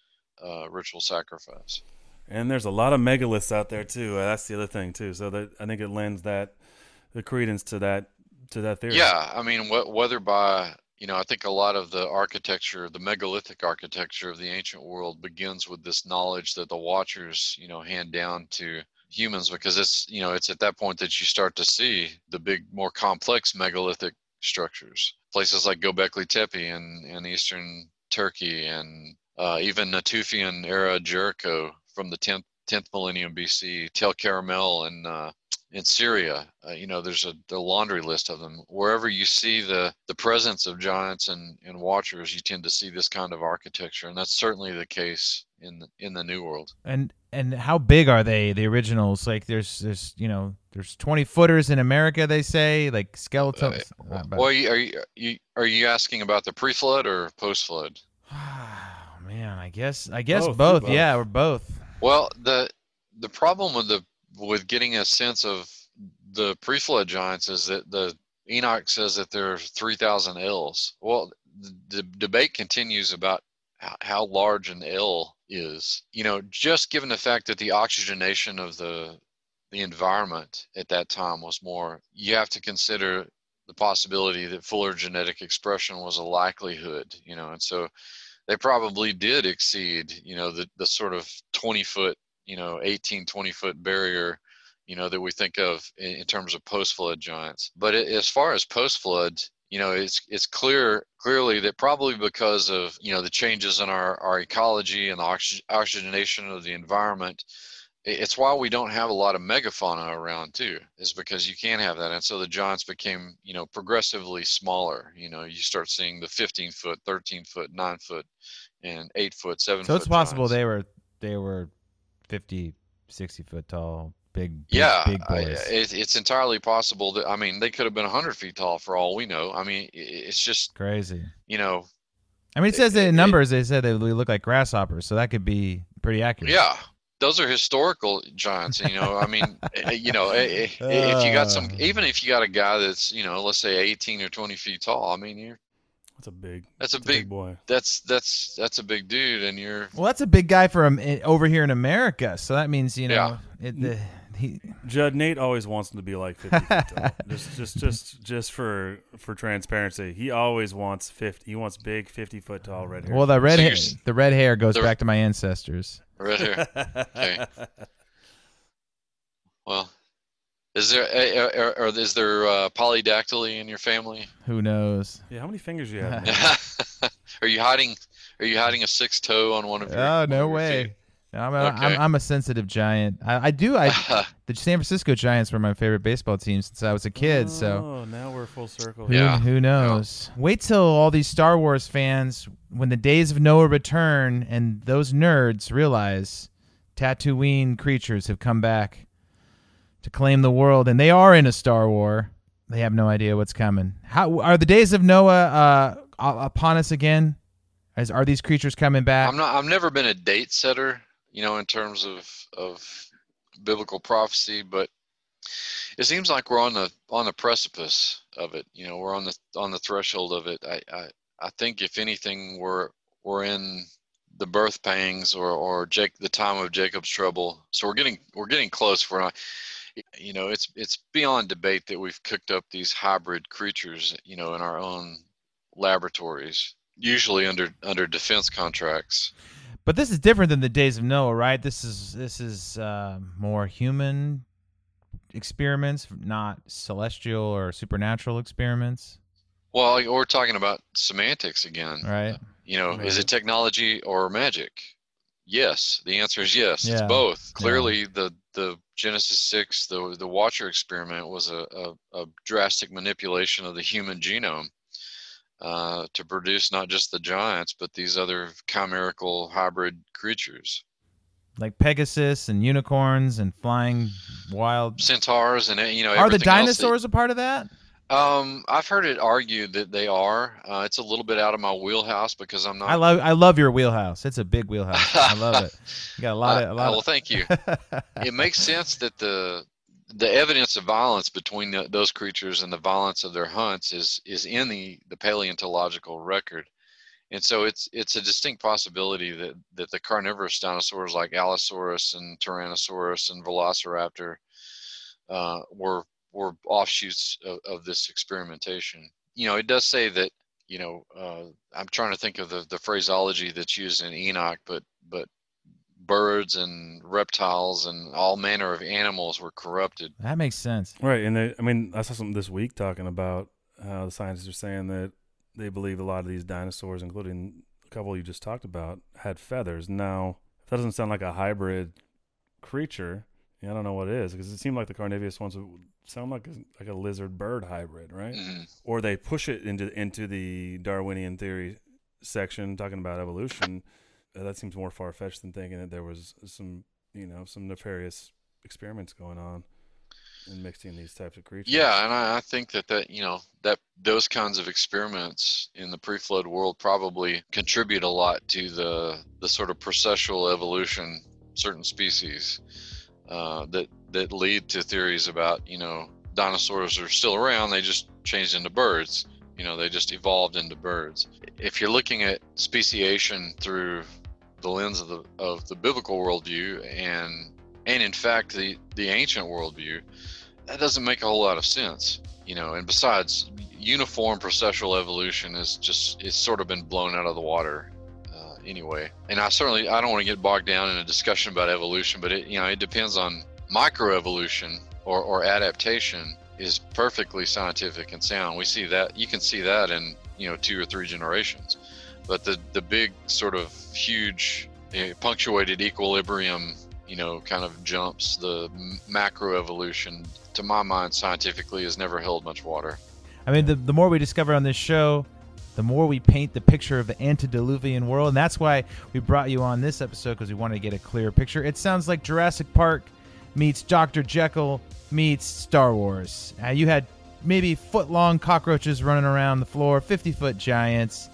uh, ritual sacrifice. And there's a lot of megaliths out there too. Uh, that's the other thing too. So that I think it lends that the credence to that to that theory. Yeah, I mean, wh- whether by you know, I think a lot of the architecture, the megalithic architecture of the ancient world, begins with this knowledge that the Watchers, you know, hand down to humans, because it's you know it's at that point that you start to see the big, more complex megalithic structures, places like Göbekli Tepe in in eastern Turkey, and uh, even Natufian era Jericho from the tenth tenth millennium B C, Tel Caramel and uh, in Syria. Uh, you know, there's a, a laundry list of them. Wherever you see the, the presence of giants and, and watchers, you tend to see this kind of architecture, and that's certainly the case in the, in the New World. And and how big are they? The originals, like there's there's you know there's twenty footers in America. They say like skeletons. Uh, Uh, but- well, are you, are you are you are you asking about the pre-flood or post-flood? Oh, man, I guess I guess Both, both. both. Yeah, we're both. Well, the the problem with the with getting a sense of the pre-flood giants is that the Enoch says that there are three thousand ells. Well, the, the debate continues about how, how large an ell is. You know, just given the fact that the oxygenation of the the environment at that time was more, you have to consider the possibility that fuller genetic expression was a likelihood. You know, and so they probably did exceed, you know, the the sort of twenty foot, you know, eighteen, twenty foot barrier, you know, that we think of in, in terms of post-flood giants. But it, as far as post-flood, you know, it's it's clear clearly that probably because of, you know, the changes in our, our ecology and the oxy, oxygenation of the environment, it, it's why we don't have a lot of megafauna around too, is because you can't have that. And so the giants became, you know, progressively smaller. You know, you start seeing the fifteen foot, thirteen foot, nine foot, and eight foot, seven So foot it's possible giants. they were they were fifty, sixty foot tall, big, big Yeah, big I, boys. it, it's entirely possible that, I mean, they could have been one hundred feet tall for all we know. I mean, i- it's just, Crazy. you know, I mean, it says It- in it- numbers they said they look like grasshoppers, so that could be pretty accurate. yeah, those are historical giants. You know, I mean, eh, you know, eh, eh, if you got some, Uh. even if you got a guy that's, you know, let's say eighteen or twenty feet tall, I mean, you're, That's a big. That's a that's big, boy. That's that's that's a big dude, and you're. Well, that's a big guy for him over here in America. So that means you know Yeah. it, the he. Judd, Nate always wants him to be like fifty feet tall. Just, just, just, just for for transparency, he always wants fifty. He wants big, fifty foot tall red hair. Well, the red So hair, you're s- the red hair goes the- back to my ancestors. Right here. Okay. Well, is there uh, or, or is there uh, polydactyly in your family? Who knows? Yeah, how many fingers do you have? Man? Are you hiding? Are you hiding a sixth toe on one of your? Oh one no of your way! feet? No, I'm, a, Okay. I'm I'm a sensitive giant. I, I do. I the San Francisco Giants were my favorite baseball team since I was a kid. So Oh, now we're full circle. who, Yeah. who knows? Wait till all these Star Wars fans, when the days of Noah return, and those nerds realize Tatooine creatures have come back to claim the world, and they are in a Star War. They have no idea what's coming. How are the days of Noah uh, upon us again? As are these creatures coming back? I'm not. I've never been a date setter, you know, in terms of of biblical prophecy, but it seems like we're on the on the precipice of it. You know, we're on the on the threshold of it. I I, I think if anything, we're we're in the birth pangs or or Jake the time of Jacob's trouble. So we're getting we're getting close. We're not. You know, it's it's beyond debate that we've cooked up these hybrid creatures, you know, in our own laboratories, usually under under defense contracts. But this is different than the days of Noah, right? This is this is uh, more human experiments, not celestial or supernatural experiments, Well, like, we're talking about semantics again. right? You know, is Right. it technology or magic? Yes, the answer is yes. Yeah. It's both. Clearly, the the Genesis six, the the Watcher experiment, was a, a, a drastic manipulation of the human genome uh, to produce not just the giants, but these other chimerical hybrid creatures, Like Pegasus and unicorns and flying wild. centaurs, and you know. Are the everything else that- dinosaurs a part of that? Um, I've heard it argued that they are. Uh, it's a little bit out of my wheelhouse because I'm not. I love I love your wheelhouse. It's a big wheelhouse. I love it. You got a lot of a Uh, lot. well, of... thank you. It makes sense that the the evidence of violence between the, those creatures and the violence of their hunts is is in the the paleontological record, and so it's it's a distinct possibility that that the carnivorous dinosaurs like Allosaurus and Tyrannosaurus and Velociraptor uh, were were offshoots of, of this experimentation. You know, it does say that. You know, uh, I'm trying to think of the the phraseology that's used in Enoch, but but. Birds and reptiles and all manner of animals were corrupted. That makes sense. Right, and they, I mean, I saw something this week talking about how the scientists are saying that they believe a lot of these dinosaurs, including a couple you just talked about, had feathers. Now, if that doesn't sound like a hybrid creature, yeah, I don't know what it is, because it seemed like the carnivorous ones would sound like a, like a lizard-bird hybrid, right? Mm-hmm. Or they push it into into the Darwinian theory section, talking about evolution. Uh, that seems more far-fetched than thinking that there was some, you know, some nefarious experiments going on in mixing these types of creatures. Yeah, and I, I think that that you know that those kinds of experiments in the pre-flood world probably contribute a lot to the the sort of processual evolution of certain species uh, that that lead to theories about you know dinosaurs are still around, they just changed into birds. You know, they just evolved into birds. If you're looking at speciation through the lens of the of the biblical worldview and and in fact the the ancient worldview, that doesn't make a whole lot of sense. You know, and besides, uniform processual evolution is just it's sort of been blown out of the water uh, anyway. And I certainly I don't want to get bogged down in a discussion about evolution, but it you know it depends on microevolution or or adaptation is perfectly scientific and sound. We see that you can see that in you know two or three generations. But the, the big sort of huge uh, punctuated equilibrium, you know, kind of jumps, the macroevolution, to my mind, scientifically, has never held much water. I mean, the the more we discover on this show, the more we paint the picture of the antediluvian world, and that's why we brought you on this episode, because we wanted to get a clear picture. It sounds like Jurassic Park meets Doctor Jekyll meets Star Wars. Uh, you had maybe foot-long cockroaches running around the floor, fifty-foot giants,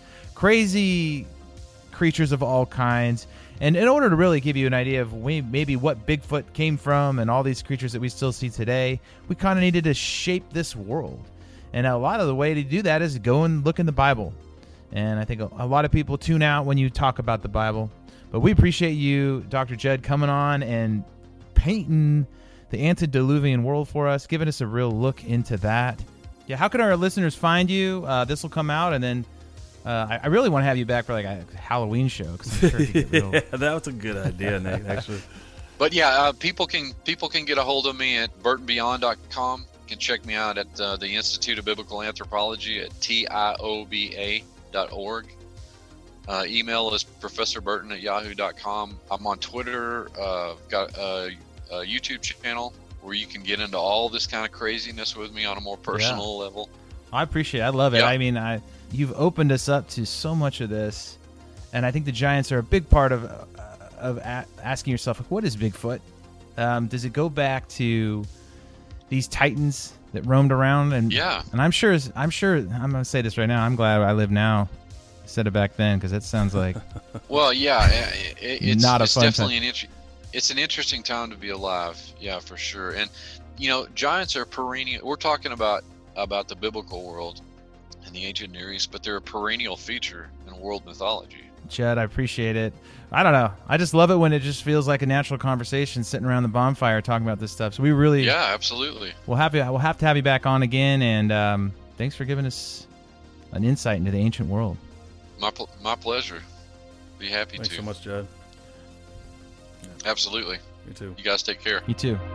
crazy creatures of all kinds. And in order to really give you an idea of maybe what Bigfoot came from and all these creatures that we still see today, we kind of needed to shape this world. And a lot of the way to do that is go and look in the Bible. And I think a, a lot of people tune out when you talk about the Bible. But we appreciate you, Doctor Judd, coming on and painting the antediluvian world for us, giving us a real look into that. Yeah, how can our listeners find you? Uh, this will come out, and then uh, I, I really want to have you back for like a Halloween show. Cause I'm sure you get real... yeah, that was a good idea, Nick, actually. But yeah, uh, people can people can get a hold of me at burton beyond dot com. You can check me out at uh, the Institute of Biblical Anthropology at T I O B A dot org. Uh, email is professor burton at yahoo dot com. I'm on Twitter. Uh, got a, a YouTube channel where you can get into all this kind of craziness with me on a more personal yeah. level. I appreciate it. I love it. Yeah. I mean, I you've opened us up to so much of this, and I think the Giants are a big part of uh, of a- asking yourself, what is Bigfoot? Um, does it go back to these titans that roamed around? And yeah, and I'm sure I'm sure I'm going to say this right now. I'm glad I live now instead of back then, because that sounds like well, yeah, it, it, it's not a it's fun definitely time. an interesting. It's an interesting time to be alive, yeah, for sure. And you know, giants are perennial. We're talking about about the biblical world and the ancient Near East, but they're a perennial feature in world mythology. Judd, I appreciate it. I don't know. I just love it when it just feels like a natural conversation, sitting around the bonfire talking about this stuff. So we really, yeah, absolutely. We'll have to we'll have to have you back on again. And um, thanks for giving us an insight into the ancient world. My pl- my pleasure. Be happy Thanks to. so much, Judd. Absolutely. You too. You guys take care. You too.